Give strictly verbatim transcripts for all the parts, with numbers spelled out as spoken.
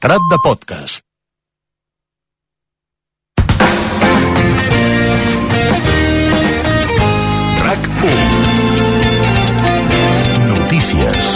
Concentrat de podcast. RAC u. Notícies.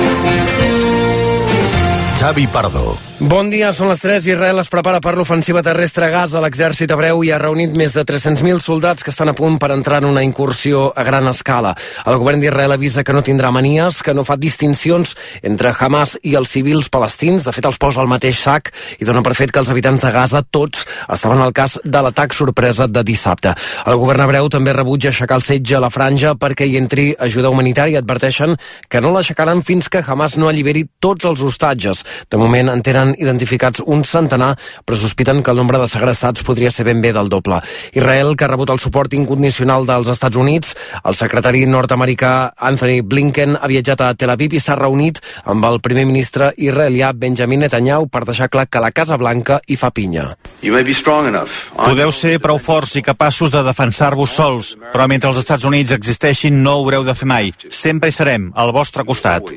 Xavi Pardo. Bon dia, són les tres. Israel es prepara per l'ofensiva terrestre a Gaza. L'exèrcit hebreu hi ha reunit més de tres-cents mil soldats que estan a punt per entrar en una incursió a gran escala. El govern d'Israel avisa que no tindrà manies, que no fa distincions entre Hamas i els civils palestins. De fet, els posa al mateix sac i dona per fet que els habitants de Gaza, tots, estaven al cas de l'atac sorpresa de dissabte. El govern hebreu també rebutja aixecar el setge a la franja perquè hi entri ajuda humanitària. Adverteixen que no l'aixecaran fins que Hamas no alliberi tots els hostatges. De moment en tenen identificats un centenar, però sospiten que el nombre de segrestats podria ser ben bé del doble. Israel, que ha rebut el suport incondicional dels Estats Units, el secretari nord-americà Anthony Blinken ha viatjat a Tel Aviv i s'ha reunit amb el primer ministre israelià Benjamin Netanyahu per deixar clar que la Casa Blanca hi fa pinya. Podeu ser prou forts i capaços de defensar-vos sols, però mentre els Estats Units existeixin no ho haureu de fer mai. Sempre hi serem, al vostre costat.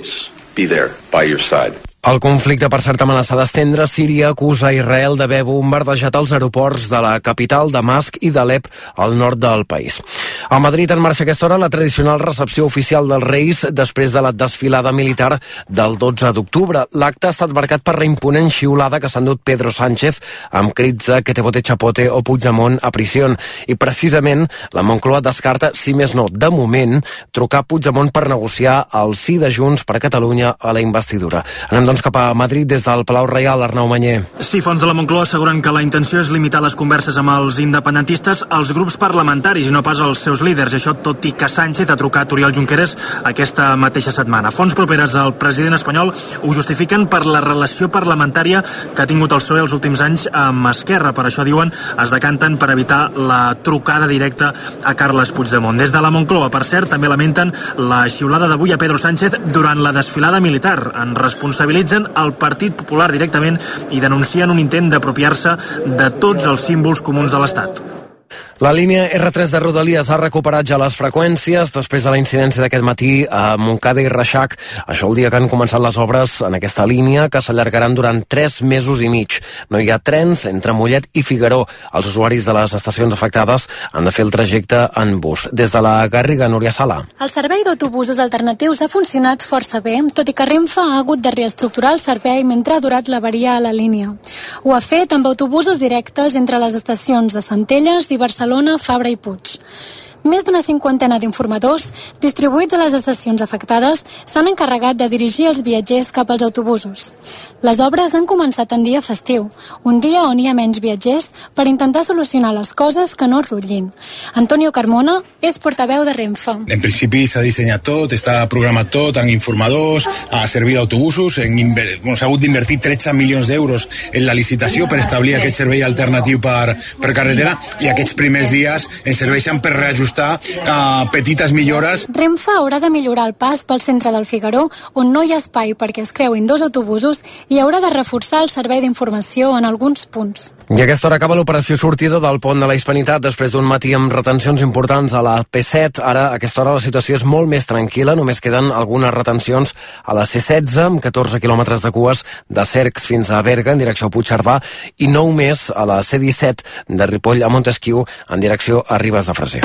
El conflicte, per cert, amenaça d'estendre. Síria acusa Israel d'haver bombardejat els aeroports de la capital, Damasc i d'Alep, al nord del país. A Madrid en marxa a aquesta hora la tradicional recepció oficial dels Reis després de la desfilada militar del dotze d'octubre. L'acte ha estat marcat per la imponent xiulada que s'ha endut Pedro Sánchez amb crits de que te vote chapote o Puigdemont a prisión. I precisament la Moncloa descarta, si més no, de moment, trucar a Puigdemont per negociar el sí de Junts per Catalunya a la investidura. Anem doncs cap a Madrid des del Palau Reial, Arnau Manyer. Sí, fonts de la Moncloa asseguren que la intenció és limitar les converses amb els independentistes als grups parlamentaris i no pas als seus líders. Això tot i que Sánchez ha trucat a Oriol Junqueras aquesta mateixa setmana. Fonts properes al president espanyol ho justifiquen per la relació parlamentària que ha tingut el P S O E els últims anys amb Esquerra. Per això, diuen, es decanten per evitar la trucada directa a Carles Puigdemont. Des de la Moncloa, per cert, també lamenten la xiulada d'avui a Pedro Sánchez durant la desfilada militar. En responsabilitzen el Partit Popular directament i denuncien un intent d'apropiar-se de tots els símbols comuns de l'Estat. La línia erre tres de Rodalies ha recuperat ja les freqüències després de la incidència d'aquest matí a Montcada i Reixac. Això el dia que han començat les obres en aquesta línia, que s'allargaran durant tres mesos i mig. No hi ha trens entre Mollet i Figaró. Els usuaris de les estacions afectades han de fer el trajecte en bus. Des de la Garriga, Núria Sala. El servei d'autobusos alternatius ha funcionat força bé, tot i que Renfe ha hagut de reestructurar el servei mentre ha durat l'averia a la línia. Ho ha fet amb autobusos directes entre les estacions de Centelles i Barcelona, Fabra i Puig. Més d'una cinquantena d'informadors distribuïts a les estacions afectades s'han encarregat de dirigir els viatgers cap als autobusos. Les obres han començat en dia festiu, un dia on hi ha menys viatgers, per intentar solucionar les coses que no es rutllin. Antonio Carmona és portaveu de Renfe. En principi s'ha dissenyat tot, està programat tot, en informadors, a servei d'autobusos, bueno, s'ha hagut d'invertir tretze milions d'euros en la licitació per establir aquest servei alternatiu per, per carretera, i aquests primers dies ens serveixen per reajustar Uh, petites millores. Renfe haurà de millorar el pas pel centre del Figaró, on no hi ha espai perquè es creuin dos autobusos, i haurà de reforçar el servei d'informació en alguns punts. I a aquesta hora acaba l'operació sortida del pont de la Hispanitat després d'un matí amb retencions importants a la P set. Ara, a aquesta hora, la situació és molt més tranquil·la. Només queden algunes retencions a la C setze, amb catorze quilòmetres de cues de Cercs fins a Berga, en direcció a Puigcerdà, i nou més a la C disset de Ripoll a Montesquiu, en direcció a Ribes de Freser.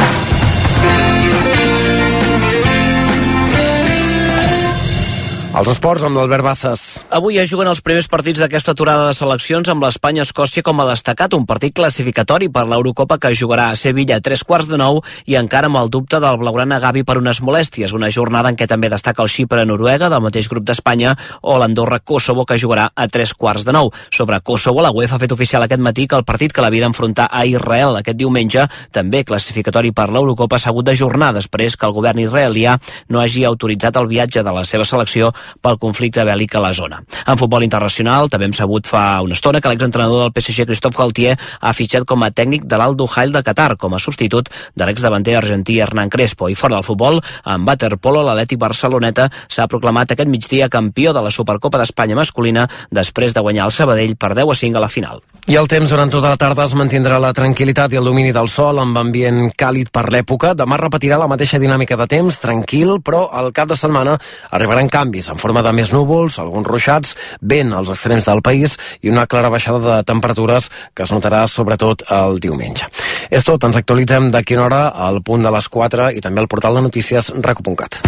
Els esports amb l'Albert Bassas. Avui es juguen els primers partits d'aquesta aturada de seleccions amb l'Espanya-Escòcia com a destacat, un partit classificatori per l'Eurocopa que jugarà a Sevilla a tres quarts de nou i encara amb el dubte del blaugrana Gavi per unes molèsties, una jornada en què també destaca el Xipre-Noruega del mateix grup d'Espanya o l'Andorra-Kosovo que jugarà a tres quarts de nou. Sobre Kosovo, la UEFA ha fet oficial aquest matí que el partit que l'havia d'enfrontar a Israel aquest diumenge, també classificatori per l'Eurocopa, s'ha hagut d'ajornar després que el govern israelià no hagi autoritzat el viatge de la seva selecció pel conflicte bèl·lic a la zona. En futbol internacional també hem sabut fa una estona que l'exentrenador del P S G, Christophe Galtier, ha fitxat com a tècnic de l'Al Duhail de Qatar com a substitut de l'exdavanter argentí Hernán Crespo. I fora del futbol, en waterpolo, l'Atlètic Barceloneta s'ha proclamat aquest migdia campió de la Supercopa d'Espanya masculina després de guanyar el Sabadell per deu a cinc a la final. I el temps durant tota la tarda es mantindrà la tranquil·litat i el domini del sol amb ambient càlid per l'època. Demà repetirà la mateixa dinàmica de temps, tranquil, però al cap de setmana arribaran canvis en forma de més núvols, alguns ruixats, vent als extrems del país i una clara baixada de temperatures que es notarà sobretot el diumenge. És tot, ens actualitzem d'aquí una hora al punt de les quatre i també al portal de notícies rac u punt cat.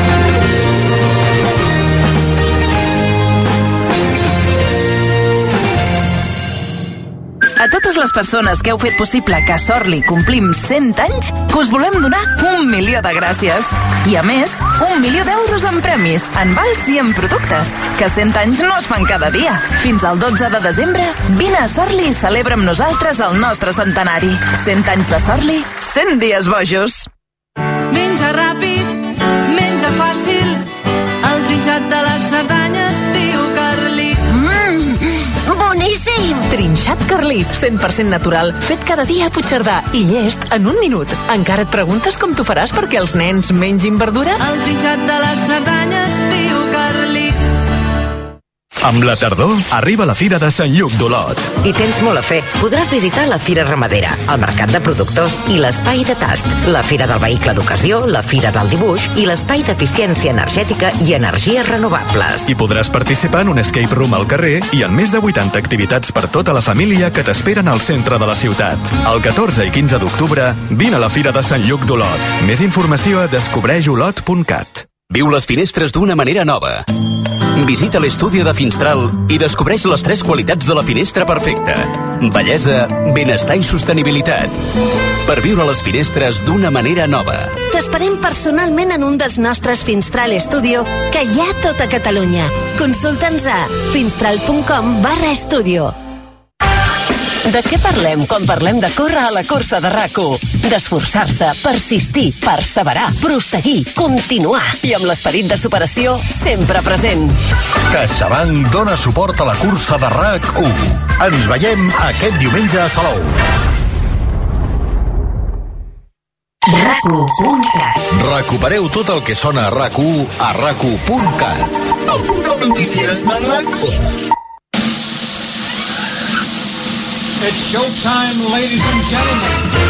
A totes les persones que heu fet possible que a Sorli complim cent anys, us volem donar un milió de gràcies. I a més, un milió d'euros en premis, en vals i en productes, que cent anys no es fan cada dia. Fins al dotze de desembre, vine a Sorli i celebra amb nosaltres el nostre centenari. cent anys de Sorli, cent dies bojos. Menja ràpid, menja fàcil, el trinxat de les Cerdanyes, tio Carlit. Mmm, boníssim! Trinxat Carlit, cent per cent natural, fet cada dia a Puigcerdà i llest en un minut. Encara et preguntes com t'ho faràs perquè els nens mengin verdura? El trinxat de les Cerdanyes, tio Carlit. Amb la tardor arriba la Fira de Sant Lluc d'Olot. I tens molt a fer. Podràs visitar la Fira Ramadera, el Mercat de Productors i l'Espai de Tast, la Fira del Vehicle d'Ocasió, la Fira del Dibuix i l'Espai d'Eficiència Energètica i Energies Renovables. I podràs participar en un escape room al carrer i en més de vuitanta activitats per tota la família que t'esperen al centre de la ciutat. El catorze i quinze d'octubre, vine a la Fira de Sant Lluc d'Olot. Més informació a descobreix olot punt cat. Viu les finestres d'una manera nova. Visita l'estudi de Finstral i descobreix les tres qualitats de la finestra perfecta. Bellesa, benestar i sostenibilitat. Per viure les finestres d'una manera nova. T'esperem personalment en un dels nostres Finstral Studio que hi ha a tota Catalunya. Consulta'ns a finstral punt com barra estudio. De què parlem quan parlem de córrer a la cursa de RAC u? D'esforçar-se, persistir, perseverar, prosseguir, continuar i amb l'esperit de superació sempre present. CaixaBank dona suport a la cursa de RAC u. Ens veiem aquest diumenge a Salou. RAC u punt cat. Recupereu tot el que sona a RAC u a RAC u punt cat. El punt de notícies de RAC u. It's showtime, ladies and gentlemen.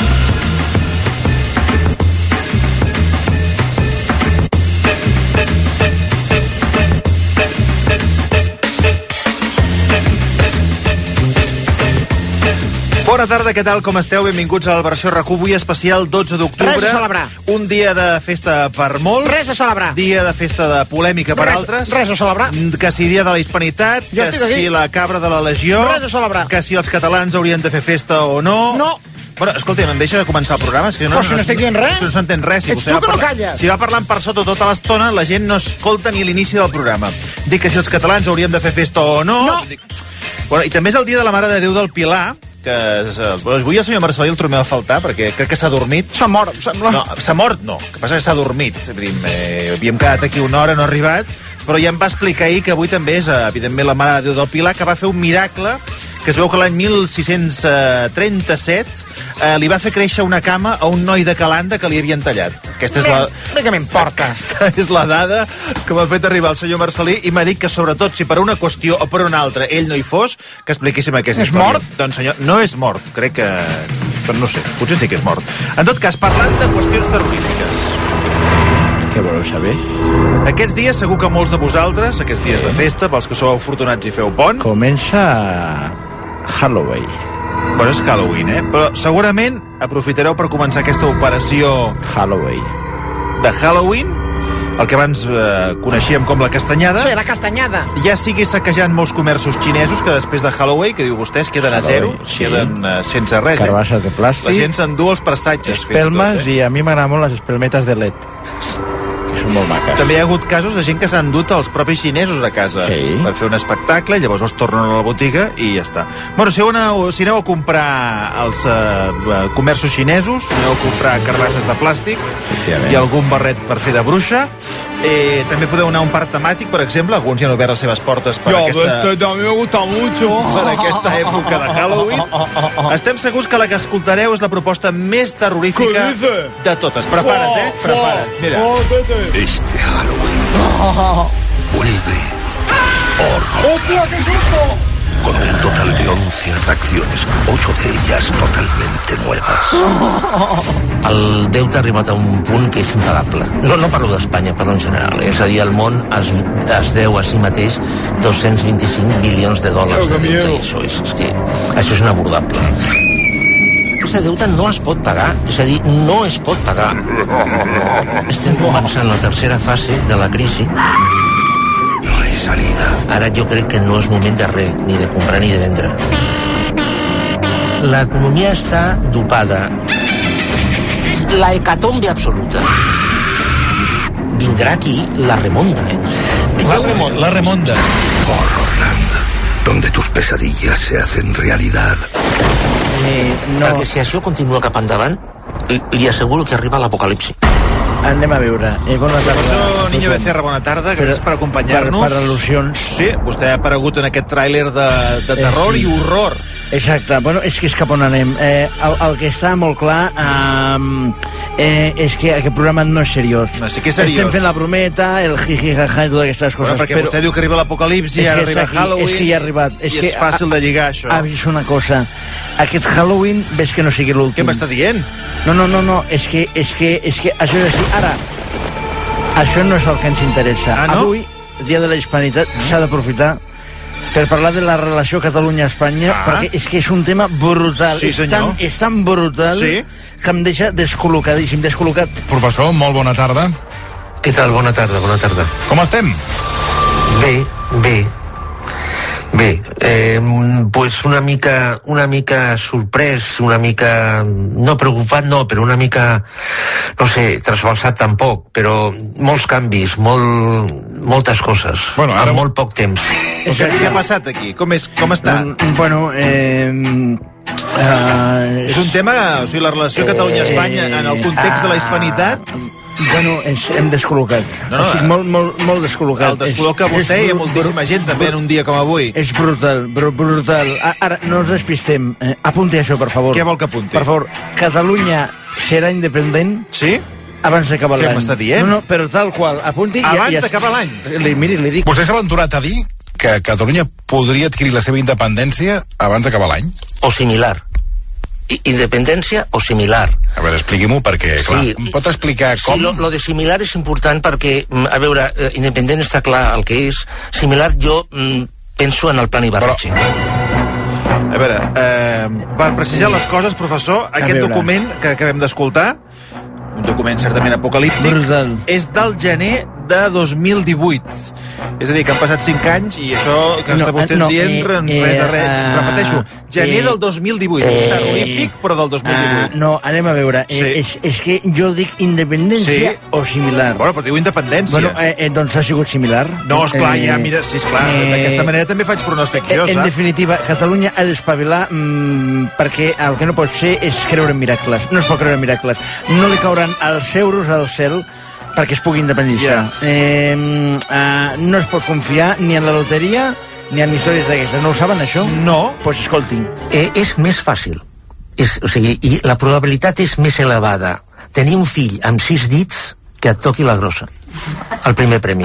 Bona tarda, què tal, com esteu? Benvinguts a la versió RAC u, avui especial dotze d'octubre. Res a celebrar. Un dia de festa per molts. Res a celebrar. Dia de festa de polèmica per res, altres. Res a celebrar. Que si dia de la hispanitat, jo que si la cabra de la legió. Res a celebrar. Que si els catalans haurien de fer festa o no. No. Bueno, escolta, em deixa de començar el programa? És que no, Però si no, no estic dient res. No s'entén res. Si Ets tu que parlar, no calles. Si va parlant per sota tota l'estona, la gent no escolta ni l'inici del programa. Dic que si els catalans haurien de fer festa o no. No. Dic... Bueno, i també és el dia de la Mare de Déu del Pilar, que avui el senyor Marcelí el trobem a faltar perquè crec que s'ha dormit. S'ha mort, sembla. No, s'ha mort no, el que passa és que s'ha dormit. Eh, havíem quedat aquí una hora, no ha arribat, però ja em va explicar ahir que avui també és, evidentment, la Mare de Déu del Pilar, que va fer un miracle, que es veu que l'any mil sis-cents trenta-set eh, li va fer créixer una cama a un noi de Calanda que li havien tallat. Aquesta és la... Bé, que m'importa. Aquesta és la dada que m'ha fet arribar el senyor Marcelí i m'ha dit que, sobretot, si per una qüestió o per una altra ell no hi fos, que expliquéssim aquesta és història. És mort? Doncs, senyor, no és mort. Crec que... Però no sé, potser sí que és mort. En tot cas, parlant de qüestions terrorífiques. Què voleu saber? Aquests dies, segur que molts de vosaltres, aquests dies de festa, pels que sou afortunats i feu pont... Comença Halloween. Bueno, és Halloween, eh? Però segurament aprofitareu per començar aquesta operació... Halloween. De Halloween, el que abans eh, coneixíem com la castanyada. Sí, la castanyada. Ja sigui saquejant molts comerços xinesos que després de Halloween, que diu vostès, queden a zero, sí. Queden eh, sense res. Carbasses de plàstic. La gent s'endú els prestatges. Espelmes, tot, eh? i a mi m'agraden molt les espelmetes de L E D. Que són molt maques. També hi ha hagut casos de gent que s'han dut els propis xinesos a casa sí. per fer un espectacle i llavors els tornen a la botiga i ja està. Bueno, si aneu, si aneu a comprar els uh, comerços xinesos, si aneu a comprar carbasses de plàstic i algun barret per fer de bruixa, eh, també podeu anar a un parc temàtic, per exemple, alguns ja han obert les seves portes per, Yo, aquesta, este a mi me gusta mucho. per aquesta època de Halloween. Estem segurs que la que escoltareu és la proposta més terrorífica de totes. Prepara't, eh? Prepara't. Mira. Este Halloween vuelve horror. ¡Hostia, qué susto! con un total de once atracciones, ocho de ellas totalmente nuevas. El deute ha arribat a un punt que és impagable. No, no parlo d'Espanya, parlo en general. És a dir, el món es, es deu a si mateix dos-cents vint-i-cinc bilions de dòlars de deute, i això és, és que això és inabordable. Aquest deute no es pot pagar, és a dir, no es pot pagar. Estem començant la tercera fase de la crisi. No hay salida. Ara jo crec que no és moment de res, ni de comprar ni de vendre. L'economia està dopada. La hecatombe absoluta. Vindrà aquí la remonda, eh? La remonda. La remonda. Horrorland, donde tus pesadillas se hacen realidad. Eh, no. Perquè si això continua cap endavant, li, li asseguro que arriba l'apocalipsi. Anem a veure. Eh, bona tarda. Professor Niño Becerra, bona tarda. Gràcies per acompanyar-nos. Per, per al·lusions. Sí, vostè ha aparegut en aquest tràiler de, de terror eh, sí. i horror. Exacte. Bueno, és que és cap on anem. Eh, el, el que està molt clar eh, eh, és que aquest programa no és seriós. No, sí que és seriós. Estem fent la brometa, el jiji, jaja i totes aquestes coses. Bueno, perquè però... vostè diu que arriba l'apocalipsi, ara arriba aquí, Halloween... És que ja ha arribat. És I que és fàcil de lligar, això. Ha vist una cosa. Aquest Halloween, ves que no sigui l'últim. Què m'està dient? No, no, no, no. És que, és que, és que això és així. Ara, això no és el que ens interessa. Ah, no? Avui, dia de la Hispanitat, s'ha d'aprofitar per parlar de la relació Catalunya-Espanya, ah. perquè és que és un tema brutal. Sí, és, tan, és tan brutal sí. que em deixa descol·locadíssim, descol·locat. Professor, molt bona tarda. Què tal? Bona tarda, bona tarda. Com estem? Bé, bé. Bé, eh, pues una mica, una mica sorprès, una mica, no preocupat, no, però una mica, no sé, trasbalsat tampoc, però molts canvis, molt, moltes coses, bueno, ara... en molt poc temps. Què ha passat aquí? Com, és, com està? Um, bueno, eh... Uh, és un tema, o sigui, la relació eh, Catalunya-Espanya en el context de la hispanitat... Bueno, ens hem descol·locat. No, no, Estic molt, molt, molt descol·locat. El descol·loca vostè i moltíssima gent també en un dia com avui. És brutal, br brutal. Ara, no ens despistem. Eh, apunti això, per favor. Què vol que apunti? Per favor, Catalunya serà independent? Sí? Abans d'acabar l'any. Què m'està dient? No, no, però tal qual. Apunti... Abans ja, ja... d'acabar l'any? Miri, li dic... Vostè s'ha aventurat a dir que Catalunya podria adquirir la seva independència abans d'acabar l'any? O similar. Independència o similar. A veure, expliqui-m'ho, perquè, clar, sí, em pot explicar com... Sí, lo, lo de similar és important perquè, a veure, independent està clar el que és. Similar, jo mm, penso en el plan Ibarretxe. Però... A veure, eh, per precisar les coses, professor, aquest document que acabem d'escoltar, un document certament apocalíptic, brutal. És del gener de dos mil divuit. És a dir, que han passat cinc anys i això que no, està vostè no, dient eh, res de res. Eh, Repeteixo, gener eh, del dos mil divuit. Eh, terrorífic, però del dos mil divuit. Uh, no, anem a veure. Sí. Eh, és, és que jo dic independència sí. o similar. Bueno, però diu independència. Bueno, eh, eh, doncs ha sigut similar. No, esclar, eh, ja, mira, sí, esclar. Eh, D'aquesta manera també faig pronòstic jo, en, en saps? definitiva, Catalunya ha d'espavilar mm, perquè el que no pot ser és creure en miracles. No es pot creure en miracles. No li cauran els euros al cel perquè es pugui independitzar. Yeah. Eh, eh, no es pot confiar ni en la loteria ni en històries d'aquestes. No ho saben, això? No. Doncs pues escoltin. Eh, és més fàcil. És, o sigui, i la probabilitat és més elevada. Tenir un fill amb sis dits que et toqui la grossa. El primer premi.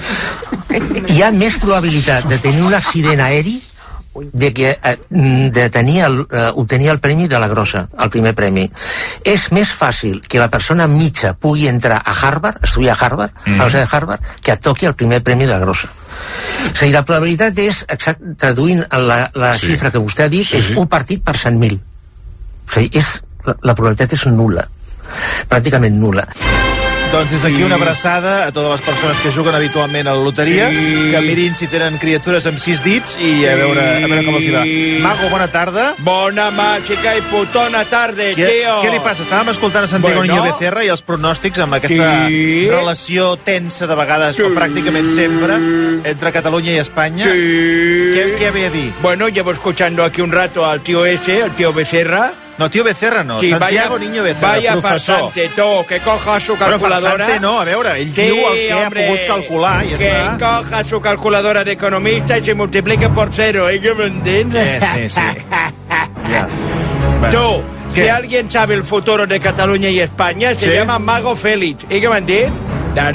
Hi ha més probabilitat de tenir un accident aeri de, que, de tenir el, uh, obtenir el premi de la grossa, el primer premi. És més fàcil que la persona mitja pugui entrar a Harvard, estudiar a Harvard, mm. a la Universitat de Harvard, que et toqui el primer premi de la grossa. O sigui, la probabilitat és, exact, traduint la, la sí. xifra que vostè ha dit, sí, és sí. un partit per cent mil. O sigui, és, la, la probabilitat és nul·la. Pràcticament nul·la. Doncs des d'aquí una abraçada a totes les persones que juguen habitualment a la loteria, sí. que mirin si tenen criatures amb sis dits i a veure, a veure com els hi va. Mago, bona tarda. Bona màgica i putona tarda, què, tio. Què li passa? Estàvem escoltant a Santiago bueno. Niño Becerra i els pronòstics amb aquesta sí. relació tensa de vegades, sí. o pràcticament sempre, entre Catalunya i Espanya. Sí. ¿Qué, ¿Qué había dit? Bueno, llevo escuchando aquí un rato al tío ese, al tío Becerra. No, tío Becerra no, sí, Santiago vaya, Niño Becerra, vaya professor. Vaya farsante, to, que coja su calculadora. Però farsante no, a veure, ell sí, diu el que hombre, ha pogut calcular i ja que està. Que coja su calculadora de economista y se multiplique por cero, ¿eh? ¿Que me entiendes? Sí, sí, sí. Ya. Bueno. Tú, ¿qué? Si alguien sabe el futuro de Cataluña y España, se ¿sí? llama Mago Félix, ¿y qué me entiendes? Claro.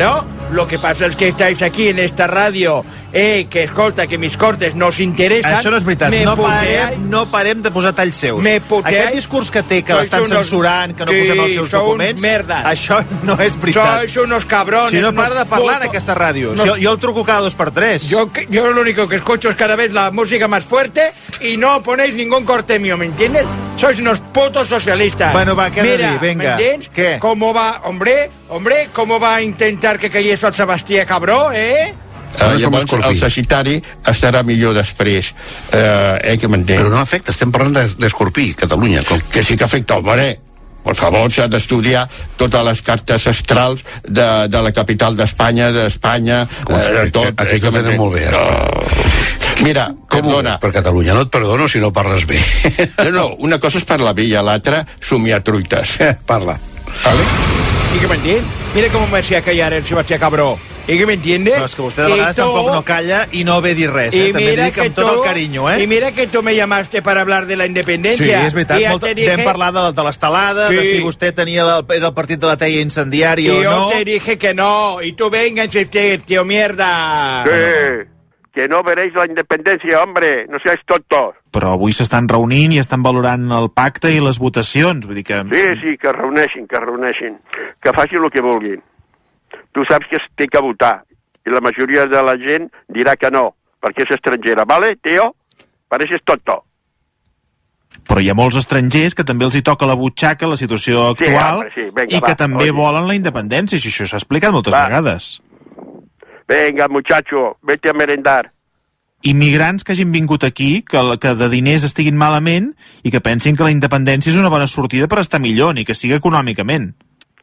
lo que pasa es que estáis aquí en esta radio, eh, que escolta, que mis cortes no os interesan. Això no és veritat, me no puteáis. parem, no parem de posar talls seus. Me puteáis. Aquest discurs que té, que Sois l'estan unos- censurant, que no Sí, posem els seus sou uns documents, merdas. això no és veritat. Sois unos cabrones. Si no unos para de parlar en putos- aquesta ràdio. unos- Jo, jo el truco cada dos per tres. Yo, que- yo lo único que escucho es cada vez la música más fuerte y no ponéis ningún corte mío, ¿me entiendes? Sois unos putos socialistas. Bueno, va, què ha de Mira, dir? Venga. ¿me entiendes? Què? ¿Cómo va, hombre, hombre, cómo va a intentar que caigués el Sebastià Cabró, eh? Uh, llavors el Sagitari estarà millor després, eh, eh que m'entén. Però no afecta, estem parlant de- d'Escorpí, Catalunya. Com... Que sí que afecta, home, per favor, s'ha d'estudiar totes les cartes astrals de, de la capital d'Espanya, d'Espanya, eh, de tot. Aquí ho tenen molt bé, No. Mira, perdona. Per Catalunya, no et perdono si no parles bé. No, no, una cosa és parlar bé i l'altra somiar truites. Parla. ¿Vale? ¿Y que me entiendes? Mira cómo me hacía callar el Sebastià Cabró. ¿Y que me entiendes? Però és que vostè de vegades Y tú- tampoc no calla i no ve a dir res, eh? Y També li mira dic que amb tot tú- el carinyo, eh? Y mira que tú me llamaste para hablar de la independencia. Sí, és veritat. Y ya Molt, te dije- vam parlar de, la- de l'estelada, Sí. de si vostè tenia la, era el partit de la teia incendiari Y o yo no. te dije que no. Y tú venga a insistir, tío mierda. Sí, que no veréis la independencia, hombre, no seáis tontos. Però avui s'estan reunint i estan valorant el pacte i les votacions. Vull dir que... Sí, sí, que es reuneixin, que es reuneixin, que facin el que vulguin. Tu saps que es té que votar, i la majoria de la gent dirà que no, perquè és estrangera, ¿vale, tío? Pareixes tonto. Però hi ha molts estrangers que també els hi toca la butxaca, la situació actual, hombre, sí, venga, i que va, també oye. volen la independència, i això s'ha explicat moltes Va. vegades. Venga, muchacho, vete a merendar. Immigrants que hagin vingut aquí, que, que de diners estiguin malament, i que pensin que la independència és una bona sortida per estar millor, ni que sigui econòmicament.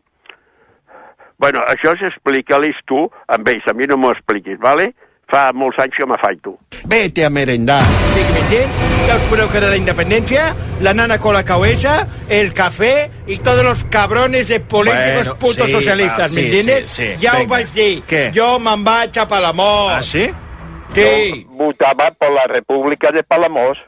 Bueno, això s'explica-lis tu amb ells, a mi no m'ho expliquis, ¿vale? Fa molts anys que m'afaito. Vete a merendar. ¿Sí que me entiendes? Ya os puedo querer la independencia, la nana con la cabeza, el café y todos los cabrones de políticos Bueno, putos sí, socialistas, va, ¿me sí, entiendes? sí, sí, ya os venga. vais a decir, ¿Qué? yo me'n vaig a Palamós. ¿Ah, sí? Sí. Yo votaba por la República de Palamós.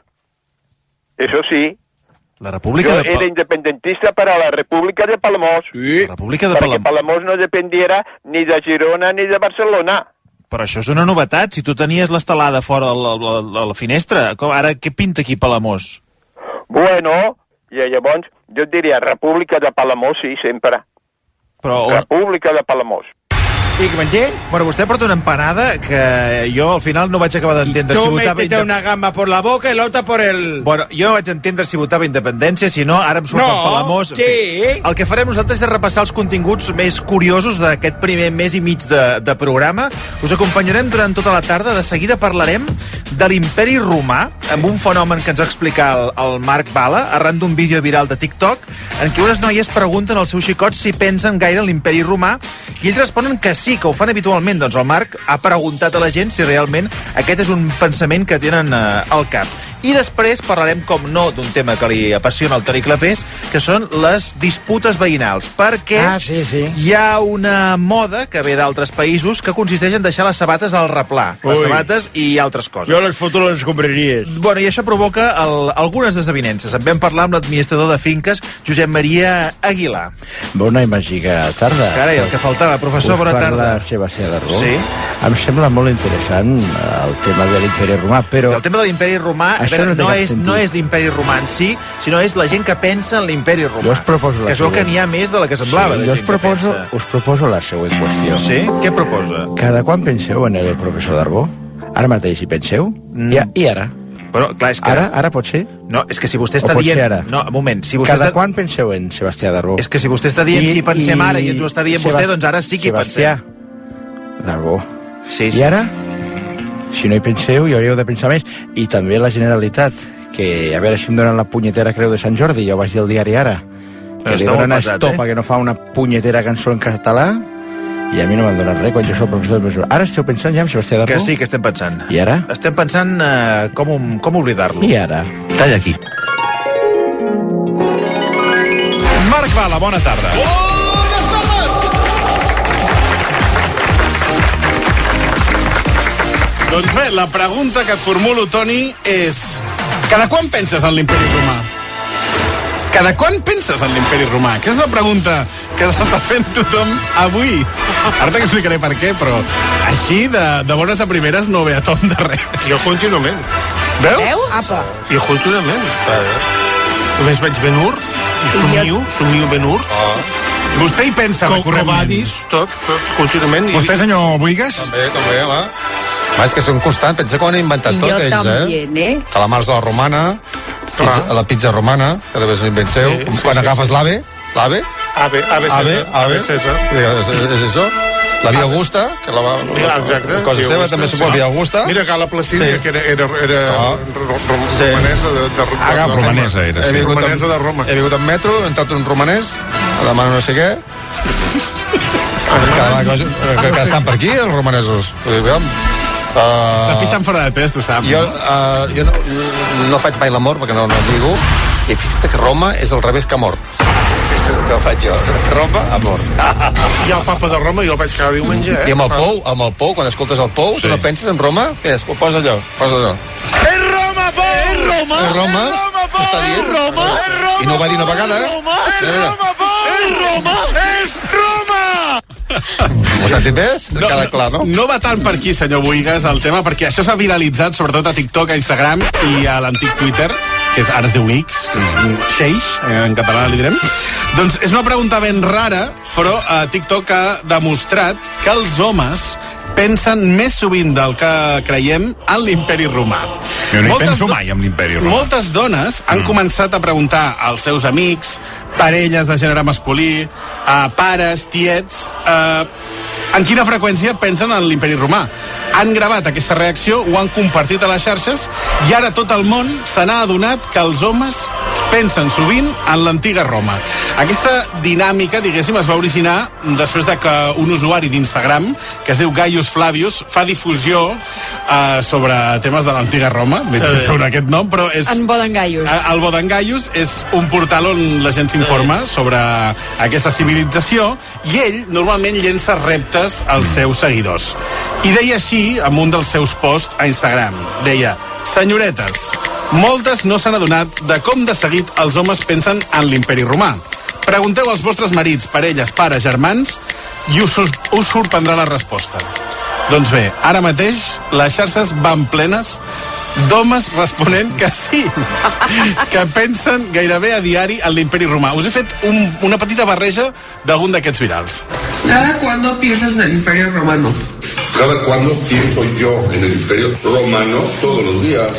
Eso sí. La República Yo de Palamós. era independentista para la República de Palamós. Sí. La República de Perquè Palamós. Palamós no dependiera ni de Girona ni de Barcelona. Però això és una novetat. Si tu tenies l'estelada fora a la, la, la, la finestra, com, ara què pinta aquí Palamós? Bueno, i llavors jo et diria República de Palamós, sí, sempre. Però on... República de Palamós. Sí que me entiendes? Bueno, vostè porta una empanada que jo al final no vaig acabar d'entendre si Tú votava... métete inde- una gamba por la boca y la otra por el... Bueno, jo no vaig entendre si votava independència, si no, ara em surt No, el Palamós. En sí. fi. El que farem nosaltres és repassar els continguts més curiosos d'aquest primer mes i mig de, de programa. Us acompanyarem durant tota la tarda. De seguida parlarem de l'imperi romà, amb un fenomen que ens va explicar el, el Marc Bala, arran d'un vídeo viral de TikTok, en què unes noies pregunten als seus xicots si pensen gaire en l'imperi romà, i ells responen que sí, que ho fan habitualment. Doncs el Marc ha preguntat a la gent si realment aquest és un pensament que tenen eh, al cap. I després parlarem, com no, d'un tema que li apassiona al Toni Clapés, que són les disputes veïnals, perquè Ah, sí, sí. hi ha una moda que ve d'altres països que consisteix en deixar les sabates al replà, les Ui. sabates i altres coses. Yo les foto les compraries. Bueno, i això provoca el, algunes desavinences. En vam parlar amb l'administrador de finques, Josep Maria Aguilar. Bona i màgica tarda. Carai, el que faltava. Professor, bona tarda. Us parla Sebastià Darbó. Sí. Em sembla molt interessant eh, el tema de l'imperi romà, però... El tema de l'imperi romà, a Això veure, no té no, cap és, sentit. no és l'imperi romà en si, sinó és la gent que pensa en l'imperi romà. Jo us proposo la que es veu que següent. n'hi ha més de la que semblava. Sí, de jo us gent que proposo, pensa. us proposo la següent qüestió. Sí? Què proposa? Cada quan penseu en el professor Darbó? Ara mateix hi penseu? Mm. I, I ara? Però, clar, és que... Ara, ara pot ser? No, és que si vostè O està pot dient... ser ara? No, un moment. Si vostè Cada està... quan penseu en Sebastià Darbó? És que si vostè està dient I- si pensem i- ara i ens ho està dient Sebast- vostè, doncs ara sí que hi Sebastià pensem. Darbó. Sí, I ara? Si no hi penseu, hi hauríeu de pensar més. I també la Generalitat, que a veure si em donen la punyetera Creu de Sant Jordi, ja ho vaig dir al diari Ara, Però que li està molt donen a pesat, Estopa, eh? que no fa una punyetera cançó en català, i a mi no m'han donat res quan jo soc professor de professor. Ara esteu pensant ja en Sebastià Darbó? Que sí, que estem pensant. I ara? Estem pensant uh, com, com oblidar-lo. I ara? Talla aquí. Marc Bala, bona tarda. Doncs bé, la pregunta que et formulo, Toni, és... Cada quan penses en l'imperi romà? Cada quan penses en l'imperi romà? Aquesta és la pregunta que s'està fent tothom avui. Ara t'explicaré per què, però així, de, de bones a primeres, no ve a tom de res. Jo contínuament. Veus? Veus? Apa. Jo contínuament. Només veig Ben-Hur, i somio, somio Ben-Hur. Vostè hi pensa Com recurrentment. Covadis, tot, tot, contínuament. Vostè, senyor Boigas? També, també, home. Va, és que són constants, pensa que ho han inventat I tot, jo ells, también, eh? eh? Calamars de la romana, pizza, la pizza romana, que també és un invent seu. Sí, sí, Quan sí, agafes sí. l'ave, l'ave, Ave, ave, ave, César. ave, César. és, és això. La Via Augusta, que la va... Mira, exacte. Cosa Via seva, Augusta, també sí. suposa Via Augusta. Mira, Gala Placídia, Sí. que era, era, era Ah. ro- ro- Sí. romanesa de, de, de, Ah, de romanesa era, He sí. vingut, Romanesa amb, de Roma. he vingut amb metro, he entrat un romanès, a demana no sé què. Cada cosa, que, que estan per aquí, els romanesos. Vull dir, veiem, uh, Està pixant fora de pes, tu saps. Jo, uh, jo no, no faig mai l'amor perquè no, no lligo, i fixa't que Roma és al revés que amor. És el que faig jo. Roma, amor. Hi ha el papa de Roma, jo el veig cada diumenge, eh? I amb el pou, amb el pou, quan escoltes el pou, sí. Tu no penses en Roma? Què és? Posa allò, posa allò. És Roma, Pou! És Roma! És Roma? Pou! Està dient? És Roma! És Roma! I no ho va dir una vegada, eh? Roma! És Roma, Pou! És Roma! És Roma! Ho has sentit més? No, Queda clar, no? no va tant per aquí, senyor Boigas, el tema, perquè això s'ha viralitzat sobretot a TikTok, a Instagram i a l'antic Twitter, que és, ara es diu X, que és un xeix, en català li direm. Doncs és una pregunta ben rara, però a TikTok ha demostrat que els homes pensen més sovint del que creiem en l'imperi romà. Jo no hi Moltes penso do- mai, amb l'imperi romà. Moltes dones han començat a preguntar als seus amics, parelles de gènere masculí, a pares, tiets, eh, en quina freqüència pensen en l'imperi romà. Han gravat aquesta reacció, ho han compartit a les xarxes i ara tot el món se n'ha adonat que els homes pensen sovint en l'antiga Roma. Aquesta dinàmica, diguéssim, es va originar després de que un usuari d'Instagram, que es diu Gaius Flavius, fa difusió eh, sobre temes de l'antiga Roma. M'he tret aquest nom, però és... En Bodengaius. Eh, El Bodengaius és un portal on la gent s'informa sobre aquesta civilització i ell normalment llença reptes als seus seguidors. I deia així amb un dels seus posts a Instagram. Deia, senyoretes, moltes no s'han adonat de com de seguit els homes pensen en l'imperi romà. Pregunteu als vostres marits, parelles, pares, germans i us, us sorprendrà la resposta. Doncs bé, ara mateix les xarxes van plenes d'homes responent que sí, que pensen gairebé a diari en l'imperi romà. Us he fet un, una petita barreja d'algun d'aquests virals. ¿Cada cuándo piensas en el Imperio Romano? Cada cuando pienso yo en el Imperio Romano, todos los días.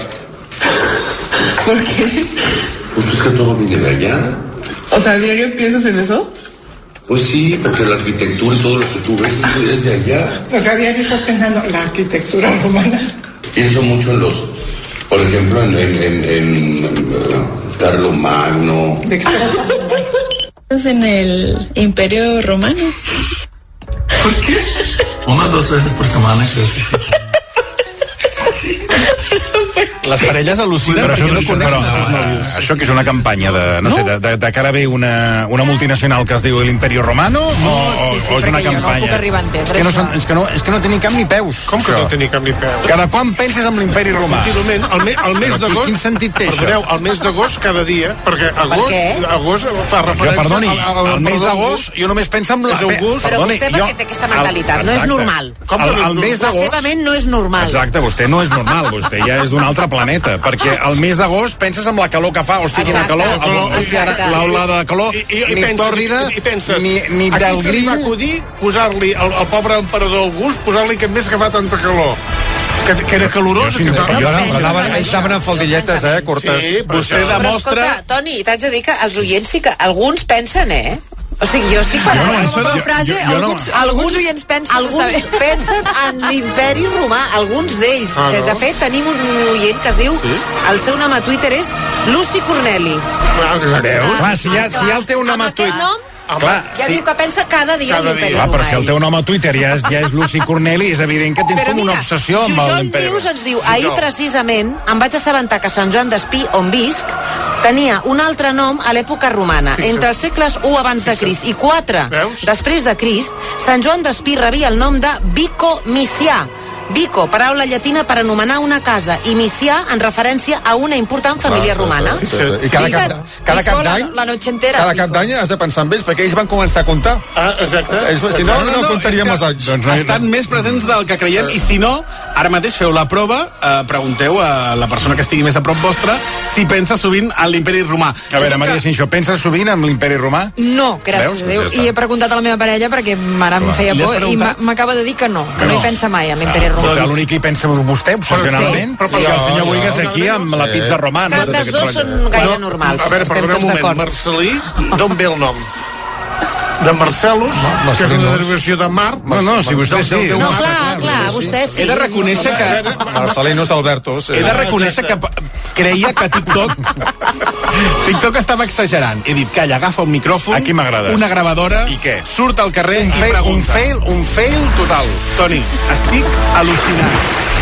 ¿Por qué? Pues es que todo viene de allá. O sea, ¿a diario piensas en eso? Pues sí, porque la arquitectura y todo lo que tú ves es de allá. Porque a diario estás pensando en la arquitectura romana. Pienso mucho en los, por ejemplo, en, en, en, en uh, Carlomagno. ¿De qué ¿Piensas en el Imperio Romano? ¿Por qué? Una o dos veces por semana, creo que sí. Les parelles al·lucinen Però perquè això, no això, coneixen però, els seus eh, nòvios. això que és una campanya de, no, No? sé, de, de, de cara ve una, una multinacional que es diu l'Imperio Romano o, sí, o, sí, o és una perquè jo no campanya? puc arribar a entendre és, que no això. són, és, que no, és que no té ni cap ni peus. Com que això. no té ni cap ni peu? Cada quan penses en l'imperi romà? Contínuament, el, me, el mes Però d'agost... quin sentit té, això? Perdoneu, el mes d'agost cada dia, perquè agost, què? agost fa Jo, referència... perdoni, al- al- al el mes emperador d'agost jo només penso en la... És August. Però Perdoni, vostè jo- perquè té aquesta mentalitat, no és Exacte. normal. Com que El, no és el mes La d'agost... seva ment no és normal. Exacte, vostè no és normal, vostè ja és d'un altre planeta, perquè al mes d'agost penses en la calor que fa, hosti, quina Exacte. calor, Calor, hòstia, ara exacte. l'aula de calor, I, i, i ni penses, tòrrida, i, i penses, ni, ni a del qui se li va grill... acudir posar-li al, al pobre emperador August, posar-li aquest mes que fa tanta calor? Que, que era calorós. Jo sí, que però tal. jo Però anaven, ells anaven amb faldilletes, eh, curtes. Sí, però Vostè això- Però demostra... escolta, Toni, t'haig de dir que els oients sí que alguns pensen, eh? O sigui, jo estic parlant... Jo no, això com a no- frase, jo- jo no- alguns, alguns oients pensen... Alguns pensen en l'imperi romà, alguns d'ells. Ah, Que, no? de fet, tenim un oient que es diu... Sí? El seu nom a Twitter és Luci Corneli. Ah, exacte. Clar, si ja, si ja el teu nom Amb a aquest Twitter... nom, Clar, ja sí. diu que pensa cada dia en Cada l'imperi dia. Clar, romà. però si el teu nom a Twitter ja és, ja és Luci Corneli, és evident que tens Però com una mira, obsessió amb Joan l'imperi. News ens diu, ahir precisament em vaig assabentar que Sant Joan d'Espí, on visc, tenia un altre nom a l'època romana. Fixa't. Entre els segles u abans de Crist i quatre Veus? després de Crist, Sant Joan d'Espí rebia el nom de Vico Micià. Vico, paraula llatina per anomenar una casa, i Misià, en referència a una important família romana. Sí, sí. I cada cap, cada cap d'any la noche entera. cada cap d'any has de pensar en ells, perquè ells van començar a comptar. Ah, exacte. Ells, si no, no, no comptaríem els anys. Doncs no, estan més presents del que creiem, i si no, ara mateix feu la prova, eh, pregunteu a la persona que estigui més a prop vostra si pensa sovint en l'imperi romà. A veure, Maria Cinxó, penses sovint en l'imperi romà? No, gràcies Veus? a Déu. Doncs ja I he preguntat a la meva parella perquè ara em feia Li has por i preguntat? m'a- m'acaba de dir que no, que Que no no. hi pensa mai en l'imperi Ah, romà. doncs l'únic que hi pensa vostè, obsessionalment, Però sí, i però- el senyor no, Boigas no, aquí amb la sí. pizza romana. Cap dels dos són gaire normals. A veure, Estem perdoneu tots un moment. d'acord. Marcelí, d'on ve el nom? De Marcel·lus, No, que és Marcelí una no. derivació de Mar. No, no, si vostè Del- sí. del Déu No, Mar. clar, clar, vostè sí. He de reconèixer que... Marcelinos Albertos. He de reconèixer que creia que TikTok TikTok estava exagerant. He dit, calla, agafa un micròfon, Aquí m'agrades. una gravadora, I què? surt al carrer Un i fail, un pregunta. fail, un fail total. Toni, estic al·lucinat,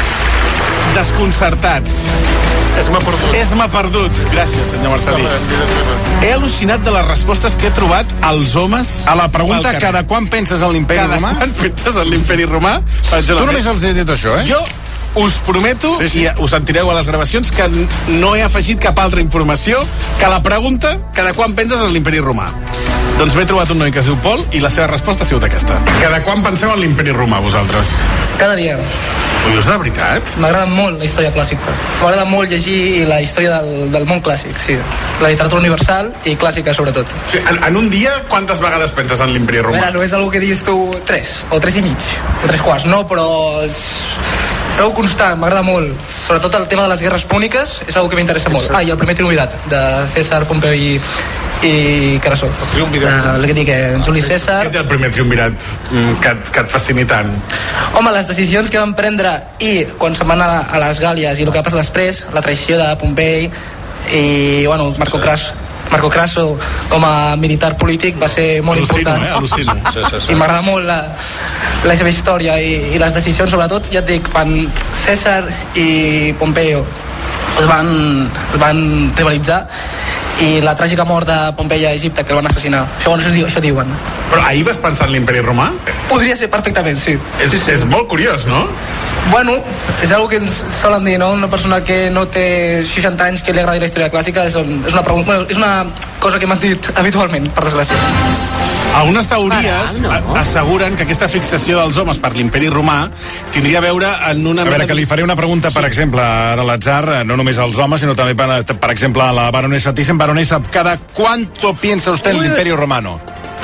desconcertat. És m'ha perdut. És m'ha perdut. Gràcies, senyor Marcelí. He al·lucinat de les respostes que he trobat als homes A la pregunta, pel carrer. cada quan penses en l'imperi Cada romà? quan penses en l'imperi romà? Tu només els he dit això, eh? Jo us prometo, Sí, sí. i us sentireu a les gravacions, que n- no he afegit cap altra informació que la pregunta cada quan penses en l'imperi romà. Doncs m'he trobat un noi que es diu Pol i la seva resposta ha sigut aquesta. Cada quan penseu en l'imperi romà, vosaltres? Cada dia. Ho dius de veritat? M'agrada molt la història clàssica. M'agrada molt llegir la història del, del món clàssic, sí. La literatura universal i clàssica, sobretot. Sí, en, en un dia, quantes vegades penses en l'imperi A romà? veure, no és algo que diguis tu tres, o tres i mig, o tres quarts, no, però és, és algo constant, m'agrada molt. Sobretot el tema de les guerres púniques és algo que m'interessa molt. Ah, i el primer triumvirat, de César, Pompeu i, i Carasó. El triumvirat. El que dic, eh, Juli César. Què té el primer triumvirat mm, que, et- que et fascini tant? Home, les decisions que van prendre i quan se'n van a, a les Gàlies i el que va passar després, la traïció de Pompei i, bueno, Marco Crasso, Marco Crasso com a militar polític va ser molt Al·lucino, important. eh? Al·lucino. Sí, sí, sí. I m'agrada molt la, la seva història i, i les decisions, sobretot, ja et dic, quan César i Pompeo es van, es van rivalitzar i la tràgica mort de Pompei a Egipte, que el van assassinar. Això, això, diu- això diuen. Però ahir vas pensar en l'imperi romà? Podria ser perfectament, sí. És, sí, sí. és molt curiós, no? Bueno, és algo que ens solen dir, no? Una persona que no té seixanta anys que li agradi la història clàssica és, un, és, una, pregunta, bueno, és una cosa que m'han dit habitualment, per desgràcia. Algunes teories Caram, no. a- asseguren que aquesta fixació dels homes per l'imperi romà tindria a veure en una... A veure, que li faré una pregunta, per exemple, ara a l'atzar, no només als homes, sinó també, per, per exemple, a la baronesa Thyssen. Baronesa, ¿cada cuánto piensa usted en el Imperio Romano?